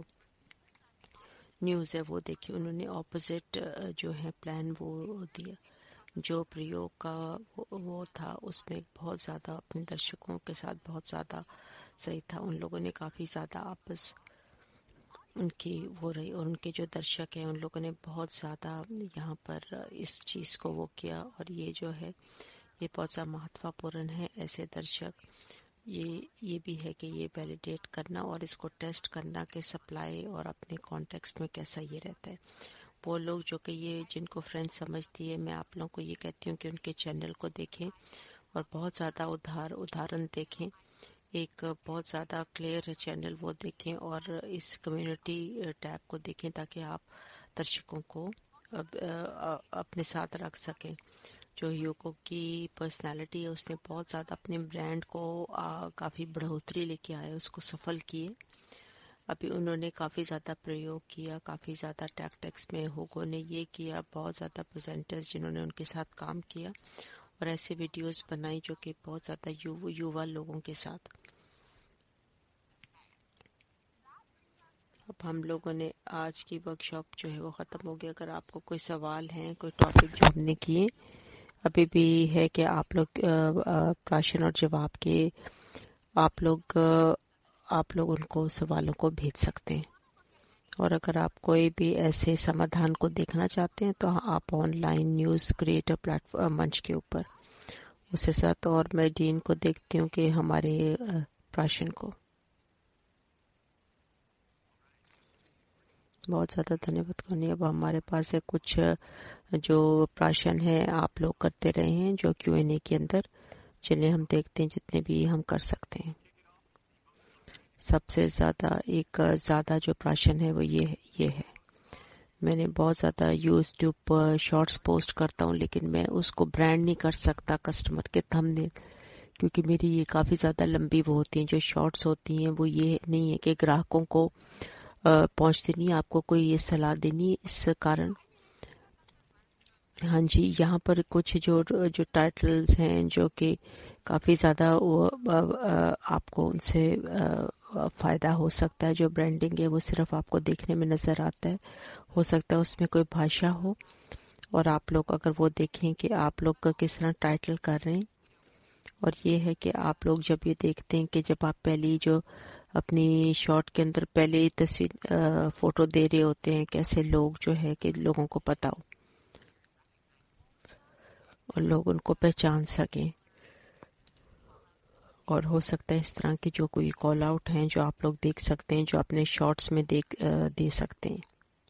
نیوز ہے وہ دیکھی. انہوں نے اپوزٹ جو ہے پلان وہ دیا. جو پریوگ کا وہ تھا اس میں بہت زیادہ اپنے درشکوں کے ساتھ بہت زیادہ صحیح تھا. ان لوگوں نے کافی زیادہ آپس ان کی وہ رہی اور ان کے جو درشک ہیں ان لوگوں نے بہت زیادہ یہاں پر اس چیز کو وہ کیا. اور یہ جو ہے یہ بہت زیادہ مہتوپورن ہے. ایسے درشک یہ بھی ہے کہ یہ ویلیڈیٹ کرنا اور اس کو ٹیسٹ کرنا کہ سپلائی اور اپنے کانٹیکسٹ میں کیسا یہ رہتا ہے. وہ لوگ جو کہ یہ جن کو فرینڈ سمجھتی ہے میں آپ لوگوں کو یہ کہتی ہوں کہ ان کے چینل کو دیکھیں اور بہت زیادہ ادھارن دیکھیں. ایک بہت زیادہ کلیئر چینل وہ دیکھیں اور اس کمیونٹی ٹیب کو دیکھیں تاکہ آپ درشکوں کو اپنے ساتھ رکھ سکیں. جو یوکو کی پرسنالٹی ہے اس نے بہت زیادہ اپنے برانڈ کو کافی بڑھوتری لے کے آئے, اس کو سفل کیے. ابھی انہوں نے کافی زیادہ پریوگ کیا, کافی زیادہ ٹیکٹکس میں ہوگو نے یہ کیا, بہت زیادہ پریزنٹرز جنہوں نے ان کے ساتھ کام کیا اور ایسے ویڈیوز بنائی جو کہ بہت زیادہ یووا لوگوں کے ساتھ. اب ہم لوگوں نے آج کی ورک شاپ جو ہے وہ ختم ہو گیا. اگر آپ کو کوئی سوال ہیں, کوئی ٹاپک جو ہم نے کیے ابھی بھی ہے کہ آپ لوگ پراشن اور جواب کے آپ لوگ ان کو سوالوں کو بھیج سکتے ہیں. اور اگر آپ کوئی بھی ایسے سمادھان کو دیکھنا چاہتے ہیں تو آپ online news creator platform منچ کے اوپر اس کے ساتھ, اور میں ڈین کو دیکھتی ہوں کہ ہمارے پراشن کو بہت زیادہ دھنیہ واد کرنی. اب ہمارے پاس ہے کچھ جو پراشن ہے آپ لوگ کرتے رہے ہیں جو Q&A کے اندر. چلیں ہم دیکھتے ہیں جتنے بھی ہم کر سکتے ہیں. سب سے زیادہ جو پراشن ہے وہ یہ ہے. میں نے بہت زیادہ یوٹیوب پر شارٹس پوسٹ کرتا ہوں لیکن میں اس کو برانڈ نہیں کر سکتا کسٹمر کے تھمبنیل, کیونکہ میری یہ کافی زیادہ لمبی وہ ہوتی ہیں. جو شارٹس ہوتی ہیں وہ یہ نہیں ہے کہ گراہکوں کو پہنچتی نہیں, آپ کو کوئی یہ صلاح دینی اس کارن. ہاں جی, یہاں پر کچھ جو ٹائٹلز ہیں جو کہ کافی زیادہ آپ کو ان سے فائدہ ہو سکتا ہے. جو برانڈنگ ہے وہ صرف آپ کو دیکھنے میں نظر آتا ہے. ہو سکتا ہے اس میں کوئی بھاشا ہو اور آپ لوگ اگر وہ دیکھیں کہ آپ لوگ کس طرح ٹائٹل کر رہے ہیں. اور یہ ہے کہ آپ لوگ جب یہ دیکھتے ہیں کہ جب آپ پہلی جو اپنی شارٹ کے اندر پہلے تصویر فوٹو دے رہے ہوتے ہیں, کیسے لوگ جو ہے کہ لوگوں کو پتا ہو اور لوگ ان کو پہچان سکیں. اور ہو سکتا ہے اس طرح کی جو کوئی کال آؤٹ ہیں جو آپ لوگ دیکھ سکتے ہیں, جو اپنے شارٹس میں دے سکتے ہیں.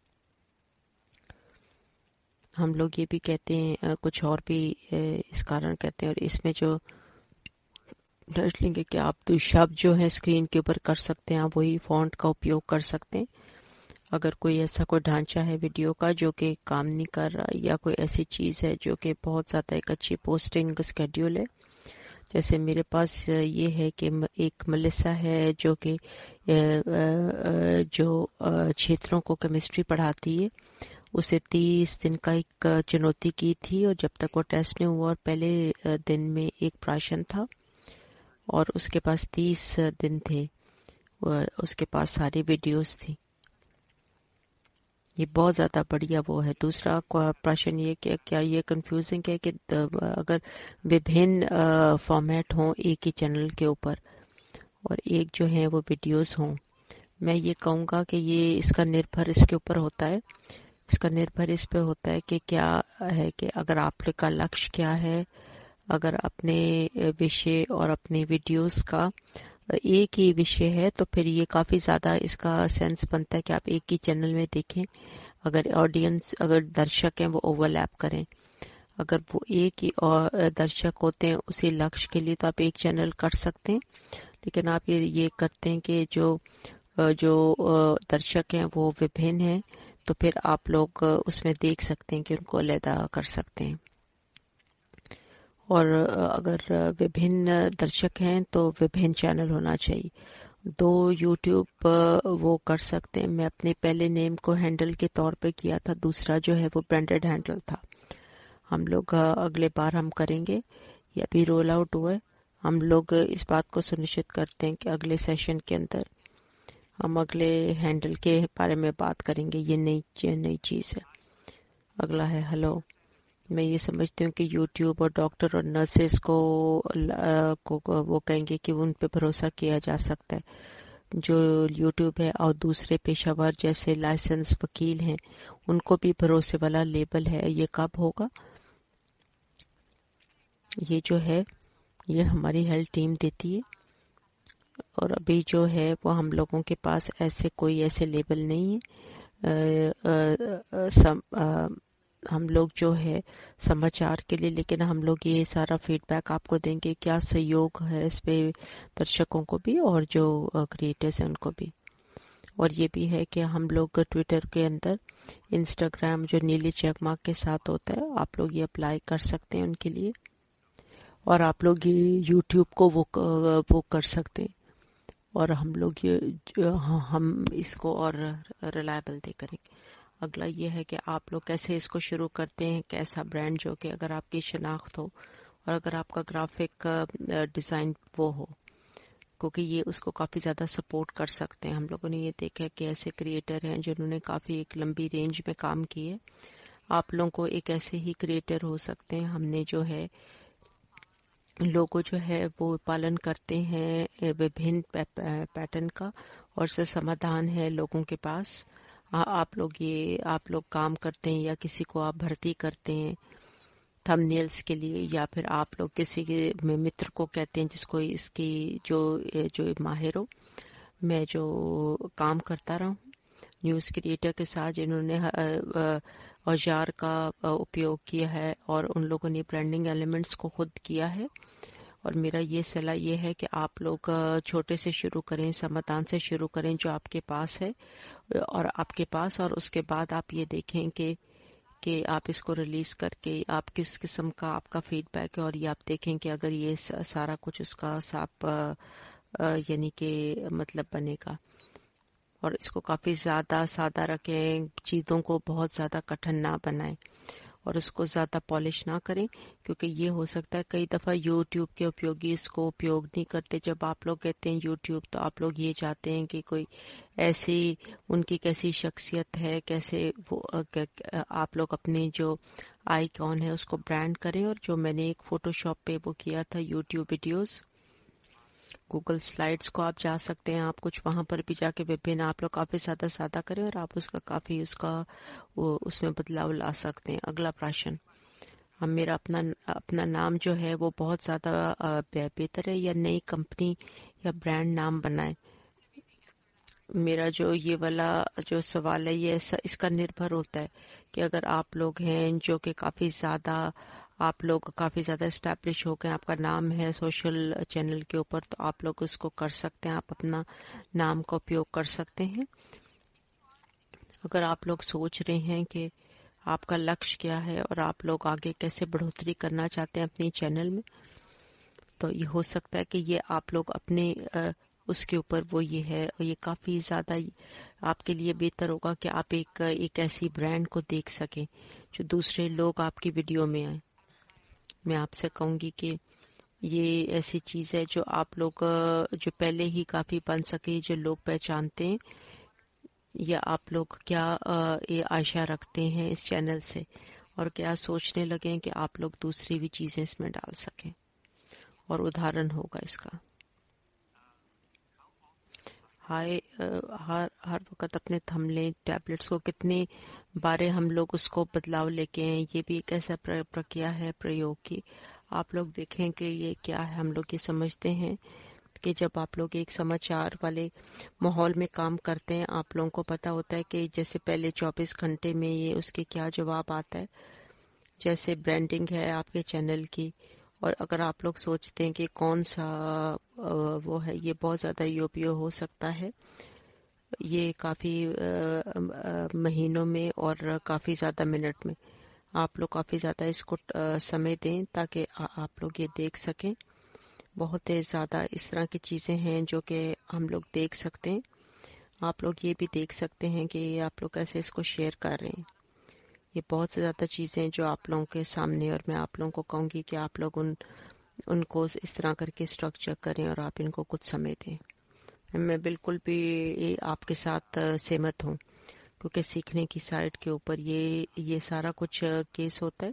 ہم لوگ یہ بھی کہتے ہیں, کچھ اور بھی اس کارن کہتے ہیں, اور اس میں جو ڈر لیں گے کہ آپ تو شب جو ہے اسکرین کے اوپر کر سکتے ہیں, آپ وہی فونٹ کا اپیوگ کر سکتے ہیں. اگر کوئی ایسا کوئی ڈھانچہ ہے ویڈیو کا جو کہ کام نہیں کر رہا, یا کوئی ایسی چیز ہے جو کہ بہت زیادہ ایک اچھی پوسٹنگ اسکیڈول ہے, جیسے میرے پاس یہ ہے کہ ایک ملسا ہے جو کہ جو چھیتروں کو کیمسٹری پڑھاتی ہے, اسے 30 دن کا ایک چنوتی کی تھی, اور جب تک وہ ٹیسٹ نہیں ہوا, اور پہلے دن میں ایک پراشن تھا اور اس کے پاس 30 دن تھے, اس کے پاس ساری ویڈیوز تھی. یہ بہت زیادہ بڑھیا وہ ہے. دوسرا پرشن یہ کہ کیا یہ کنفیوزنگ ہے کہ اگر وبھن فارمیٹ ہوں ایک ہی چینل کے اوپر اور ایک جو ہے وہ ویڈیوز ہوں, میں یہ کہوں گا کہ یہ اس کا نربھر اس کے اوپر ہوتا ہے. اس کا نربھر اس پہ ہوتا ہے کہ کیا ہے کہ اگر آپ کا لکش کیا ہے. اگر اپنے وشے اور اپنے ویڈیوز کا ایک ہی وشے ہے تو پھر یہ کافی زیادہ اس کا سینس بنتا ہے کہ آپ ایک ہی چینل میں دیکھیں. اگر آڈینس, اگر درشک ہیں وہ اوور لیپ کریں, اگر وہ ایک ہی درشک ہوتے ہیں اسی لکش کے لیے تو آپ ایک چینل کر سکتے ہیں. لیکن آپ یہ کرتے ہیں کہ جو درشک ہیں وہ وبھن ہیں, تو پھر آپ لوگ اس میں دیکھ سکتے ہیں کہ ان کو علیحدہ کر سکتے ہیں. اور اگر وبھن درشک ہیں تو وبھن چینل ہونا چاہیے. 2 یوٹیوب وہ کر سکتے ہیں. میں اپنے پہلے نیم کو ہینڈل کے طور پہ کیا تھا, دوسرا جو ہے وہ برانڈڈ ہینڈل تھا. ہم لوگ اگلے بار ہم کریں گے, یہ ابھی رول آؤٹ ہوا ہے. ہم لوگ اس بات کو سنشچت کرتے ہیں کہ اگلے سیشن کے اندر ہم اگلے ہینڈل کے بارے میں بات کریں گے. یہ نئی چیز ہے. اگلا ہے ہلو. میں یہ سمجھتی ہوں کہ یوٹیوب اور ڈاکٹر اور نرسز کو وہ کہیں گے کہ ان پہ بھروسہ کیا جا سکتا ہے. جو یوٹیوب ہے اور دوسرے پیشہ ور جیسے لائسنس وکیل ہیں, ان کو بھی بھروسے والا لیبل ہے. یہ کب ہوگا؟ یہ جو ہے یہ ہماری ہیلتھ ٹیم دیتی ہے, اور ابھی جو ہے وہ ہم لوگوں کے پاس ایسے لیبل نہیں ہے. ہم لوگ جو ہے سماچار کے لیے, لیکن ہم لوگ یہ سارا فیڈ بیک آپ کو دیں گے کیا سہیوگ ہے اس پہ درشکوں کو بھی اور جو کریٹرز ہیں ان کو بھی. اور یہ بھی ہے کہ ہم لوگ ٹویٹر کے اندر انسٹاگرام جو نیلی چیک مارک کے ساتھ ہوتا ہے, آپ لوگ یہ اپلائی کر سکتے ہیں ان کے لیے. اور آپ لوگ یہ یوٹیوب کو وہ کر سکتے ہیں, اور ہم لوگ ہم اس کو اور ریلائبل دے کریں گے. اگلا یہ ہے کہ آپ لوگ کیسے اس کو شروع کرتے ہیں, کیسا برانڈ جو کہ اگر آپ کی شناخت ہو اور اگر آپ کا گرافک ڈیزائن وہ ہو, کیونکہ یہ اس کو کافی زیادہ سپورٹ کر سکتے ہیں. ہم لوگوں نے یہ دیکھا کہ ایسے کریٹر ہیں جنہوں نے کافی ایک لمبی رینج میں کام کیے. آپ لوگوں کو ایک ایسے ہی کریٹر ہو سکتے ہیں. ہم نے جو ہے لوگو جو ہے وہ پالن کرتے ہیں وبھن پیٹرن کا, اور سے سمادھان ہے لوگوں کے پاس. آپ لوگ کام کرتے ہیں یا کسی کو آپ بھرتی کرتے ہیں تھم نیلز کے لیے, یا پھر آپ لوگ کسی کے متر کو کہتے ہیں جس کو اس کی جو ماہر ہو. میں جو کام کرتا رہا ہوں نیوز کریٹر کے ساتھ جنہوں نے اوزار کا اپیوگ کیا ہے, اور ان لوگوں نے برانڈنگ ایلیمنٹس کو خود کیا ہے. اور میرا یہ صلاح یہ ہے کہ آپ لوگ چھوٹے سے شروع کریں, سمادھان سے شروع کریں جو آپ کے پاس ہے, اور اس کے بعد آپ یہ دیکھیں کہ آپ اس کو ریلیز کر کے آپ کس قسم کا آپ کا فیڈ بیک ہے, اور یہ آپ دیکھیں کہ اگر یہ سارا کچھ اس کا صاف یعنی کہ مطلب بنے گا. اور اس کو کافی زیادہ سادہ رکھیں, چیزوں کو بہت زیادہ کٹھن نہ بنائیں. اور اس کو زیادہ پالش نہ کریں، کیونکہ یہ ہو سکتا ہے کئی دفعہ یوٹیوب کے اپیوگی اس کو اپیوگ نہیں کرتے. جب آپ لوگ کہتے ہیں یوٹیوب تو آپ لوگ یہ چاہتے ہیں کہ کوئی ایسی ان کی کیسی شخصیت ہے، کیسے وہ آپ لوگ اپنے جو آئیکن ہے اس کو برانڈ کریں. اور جو میں نے ایک فوٹو شاپ پہ وہ کیا تھا یوٹیوب ویڈیوز، گوگل سلائڈس کو آپ جا سکتے ہیں، آپ کچھ وہاں پر بھی جا کے وبھن آپ لوگ کافی زیادہ سادہ کریں اور آپ اس کا کافی اس میں بدلاؤ لا سکتے ہیں. اگلا پراشن، ہم میرا اپنا نام جو ہے وہ بہت زیادہ بہتر ہے یا نئی کمپنی یا برانڈ نام بنائیں. میرا جو یہ والا جو سوال ہے یہ اس کا نربھر ہوتا ہے کہ اگر آپ لوگ ہیں جو کہ کافی زیادہ اسٹیبلش ہو گئے، آپ کا نام ہے سوشل چینل کے اوپر، تو آپ لوگ اس کو کر سکتے ہیں، آپ اپنا نام کا اپیوگ کر سکتے ہیں. اگر آپ لوگ سوچ رہے ہیں کہ آپ کا لکش کیا ہے اور آپ لوگ آگے کیسے بڑھوتری کرنا چاہتے ہیں اپنی چینل میں، تو یہ ہو سکتا ہے کہ یہ آپ لوگ اپنے اس کے اوپر وہ یہ ہے، اور یہ کافی زیادہ آپ کے لیے بہتر ہوگا کہ آپ ایک ایسی برانڈ کو دیکھ سکیں جو دوسرے لوگ آپ کی ویڈیو میں آئیں. میں آپ سے کہوں گی کہ یہ ایسی چیز ہے جو آپ لوگ جو پہلے ہی کافی بن سکے، جو لوگ پہچانتے ہیں، یا آپ لوگ کیا یہ عائشہ رکھتے ہیں اس چینل سے، اور کیا سوچنے لگیں کہ آپ لوگ دوسری بھی چیزیں اس میں ڈال سکیں، اور ادھارن ہوگا اس کا. ہر وقت اپنے تھم لیں ٹیبلٹس کو، کتنے بارے ہم لوگ اس کو بدلاؤ لے کے ہیں. یہ بھی ایک ایسا پرکیا ہے پریوگ کی. آپ لوگ دیکھیں کہ یہ کیا ہے. ہم لوگ یہ سمجھتے ہیں کہ جب آپ لوگ ایک سماچار والے ماحول میں کام کرتے ہیں، آپ لوگوں کو پتا ہوتا ہے کہ جیسے پہلے 24 گھنٹے میں یہ اس کے کیا جواب آتا ہے. جیسے برانڈنگ ہے آپ کے چینل کی، اور اگر آپ لوگ سوچتے ہیں کہ کون سا وہ ہے، یہ بہت زیادہ یوپیو ہو سکتا ہے. یہ کافی مہینوں میں اور کافی زیادہ منٹ میں آپ لوگ کافی زیادہ اس کو سمے دیں تاکہ آپ لوگ یہ دیکھ سکیں. بہت زیادہ اس طرح کی چیزیں ہیں جو کہ ہم لوگ دیکھ سکتے ہیں. آپ لوگ یہ بھی دیکھ سکتے ہیں کہ آپ لوگ کیسے اس کو شیئر کر رہے ہیں. یہ بہت سے زیادہ چیزیں جو آپ لوگوں کے سامنے، اور میں آپ لوگوں کو کہوں گی کہ آپ لوگ ان کو اس طرح کر کے اسٹرکچر کریں اور آپ ان کو کچھ سمے دیں. میں بالکل بھی آپ کے ساتھ سہمت ہوں، کیونکہ سیکھنے کی سائٹ کے اوپر یہ سارا کچھ کیس ہوتا ہے.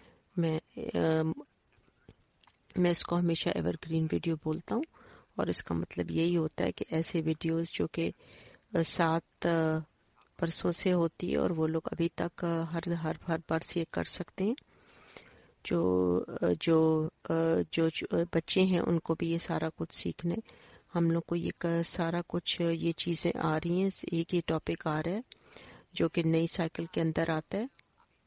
میں اس کو ہمیشہ ایور گرین ویڈیو بولتا ہوں، اور اس کا مطلب یہی ہوتا ہے کہ ایسے ویڈیوز جو کہ 7 برسوں سے ہوتی ہے اور وہ لوگ ابھی تک ہر برس یہ کر سکتے ہیں. جو بچے ہیں ان کو بھی یہ سارا کچھ سیکھنے. ہم لوگ کو یہ سارا کچھ یہ چیزیں آ رہی ہیں. ایک ہی ٹاپک آ رہا ہے جو کہ نئی سائیکل کے اندر آتا ہے،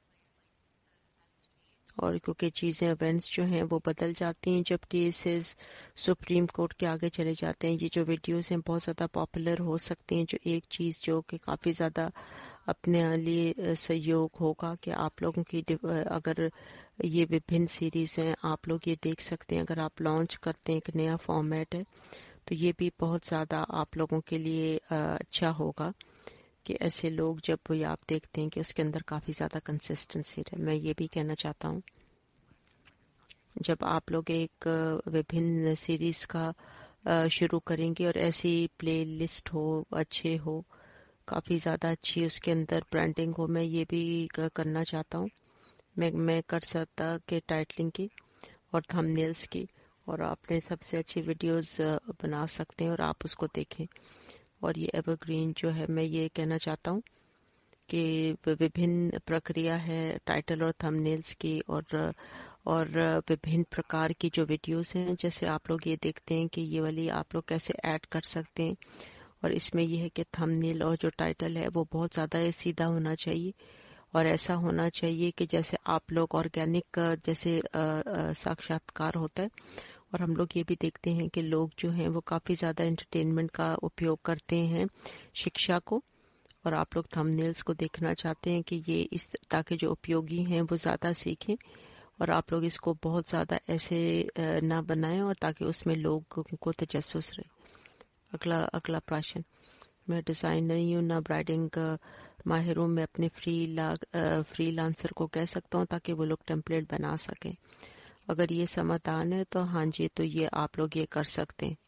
اور کیونکہ چیزیں ایونٹس جو ہیں وہ بدل جاتی ہیں جب کیسز سپریم کورٹ کے آگے چلے جاتے ہیں. یہ جو ویڈیوز ہیں بہت زیادہ پاپولر ہو سکتی ہیں. جو ایک چیز جو کہ کافی زیادہ اپنے لیے سہیوگ ہوگا کہ آپ لوگوں کی اگر یہ وبھن سیریز ہیں آپ لوگ یہ دیکھ سکتے ہیں. اگر آپ لانچ کرتے ہیں ایک نیا فارمیٹ ہے تو یہ بھی بہت زیادہ آپ لوگوں کے لیے اچھا ہوگا کہ ایسے لوگ جب یہ آپ دیکھتے ہیں کہ اس کے اندر کافی زیادہ کنسسٹنسی ہے. میں یہ بھی کہنا چاہتا ہوں جب آپ لوگ ایک وبھن سیریز کا شروع کریں گے اور ایسی پلے لسٹ ہو، اچھے ہو، کافی زیادہ اچھی اس کے اندر برانڈنگ ہو. میں یہ بھی کرنا چاہتا ہوں. میں کر سکتا کہ ٹائٹلنگ کی اور تھم نیلز کی، اور آپ نے سب سے اچھی ویڈیوز بنا سکتے ہیں اور آپ اس کو دیکھیں. اور یہ ایور گرین جو ہے میں یہ کہنا چاہتا ہوں کہ وبھن پرکریا ہے ٹائٹل اور تھم نیلز کی، اور وبھن پرکار کی جو ویڈیوز ہیں. جیسے آپ لوگ یہ دیکھتے ہیں کہ یہ والی آپ لوگ کیسے ایڈ کر سکتے ہیں، اور اس میں یہ ہے کہ تھم نیل اور جو ٹائٹل ہے وہ بہت زیادہ سیدھا ہونا چاہیے، اور ایسا ہونا چاہیے کہ جیسے آپ لوگ آرگینک جیسے ساکشاتکار ہوتا ہے. اور ہم لوگ یہ بھی دیکھتے ہیں کہ لوگ جو ہیں وہ کافی زیادہ انٹرٹینمنٹ کا اپیوگ کرتے ہیں شکشا کو، اور آپ لوگ تھم نیلز کو دیکھنا چاہتے ہیں کہ یہ اس تاکہ جو اپیوگی ہیں وہ زیادہ سیکھیں، اور آپ لوگ اس کو بہت زیادہ ایسے نہ بنائیں، اور تاکہ اس میں لوگ کو تجسس رہے. اگلا پراشن، میں ڈیزائنر نہیں ہوں، نہ برائڈنگ ماہروں میں اپنے فری لانسر کو کہہ سکتا ہوں تاکہ وہ لوگ ٹیمپلیٹ بنا سکیں. اگر یہ سمادھان ہے تو ہاں جی، تو یہ آپ لوگ یہ کر سکتے ہیں.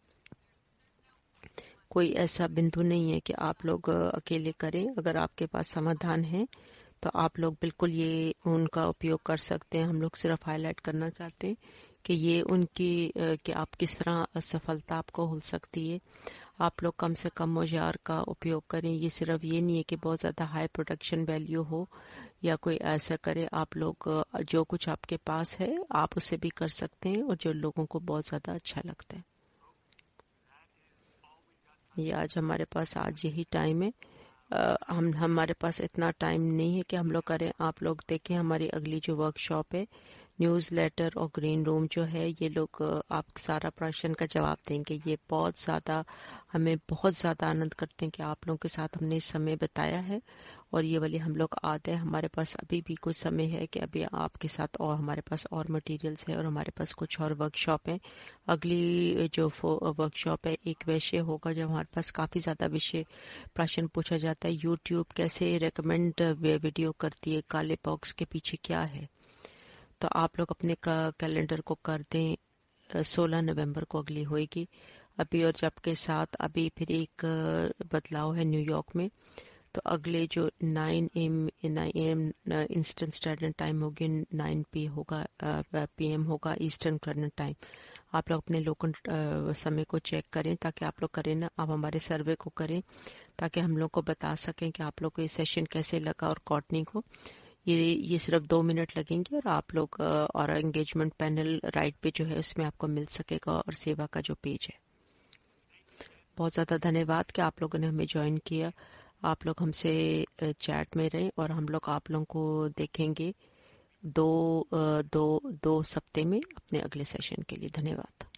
کوئی ایسا بندو نہیں ہے کہ آپ لوگ اکیلے کریں. اگر آپ کے پاس سمادھان ہے تو آپ لوگ بالکل یہ ان کا اپیوگ کر سکتے ہیں. ہم لوگ صرف ہائی لائٹ کرنا چاہتے ہیں کہ یہ ان کی کہ آپ کس طرح سفلتا آپ کو ہو سکتی ہے. آپ لوگ کم سے کم اوزار کا اپیوگ کریں. یہ صرف یہ نہیں ہے کہ بہت زیادہ ہائی پروڈکشن ویلیو ہو یا کوئی ایسا کرے. آپ لوگ جو کچھ آپ کے پاس ہے آپ اسے بھی کر سکتے ہیں اور جو لوگوں کو بہت زیادہ اچھا لگتا ہے. یہ آج ہمارے پاس آج یہی ٹائم ہے. ہمارے پاس اتنا ٹائم نہیں ہے کہ ہم لوگ کریں. آپ لوگ دیکھیں ہماری اگلی جو ورک شاپ ہے نیوز لیٹر اور گرین روم جو ہے، یہ لوگ آپ سارا پرشن کا جواب دیں گے. یہ بہت زیادہ ہمیں بہت زیادہ آنند کرتے ہیں کہ آپ لوگوں کے ساتھ ہم نے اس سمے بتایا ہے. اور یہ والی ہم لوگ آتے ہیں. ہمارے پاس ابھی بھی کچھ سمے ہے کہ ابھی آپ کے ساتھ اور ہمارے پاس اور مٹیریلز ہے اور ہمارے پاس کچھ اور ورک شاپ ہیں. اگلی جو ورک شاپ ہے ایک وشے ہوگا جو ہمارے پاس کافی زیادہ وشے پرشن پوچھا جاتا ہے. یوٹیوب کیسے ریکمینڈ ویڈیو کرتی ہے، کالے باکس کے پیچھے کیا ہے. تو آپ لوگ اپنے کیلنڈر کو کر دیں. 16 نومبر کو اگلی ہوئے گی. ابھی اور جب کے ساتھ ابھی پھر ایک بدلاؤ ہے نیو یارک میں. تو اگلے جو 9 AM ایسٹرن اسٹینڈرڈ ٹائم ہوگی، 9 پی ایم ہوگا ایسٹرن اسٹینڈرڈ ٹائم. آپ لوگ اپنے لوکل سمے کو چیک کریں تاکہ آپ لوگ کریں نا، آپ ہمارے سروے کو کریں تاکہ ہم لوگ کو بتا سکیں کہ آپ لوگ کو یہ سیشن کیسے لگا. اور کارٹنی کو یہ صرف 2 منٹ لگیں گے اور آپ لوگ اور انگیجمنٹ پینل رائٹ پہ جو ہے اس میں آپ کو مل سکے گا، اور سیوا کا جو پیج ہے. بہت زیادہ دھنیہ واد کہ آپ لوگوں نے ہمیں جوائن کیا. آپ لوگ ہم سے چیٹ میں رہیں اور ہم لوگ آپ لوگوں کو دیکھیں گے دو ہفتے میں اپنے اگلے سیشن کے لیے. دھنیہ واد.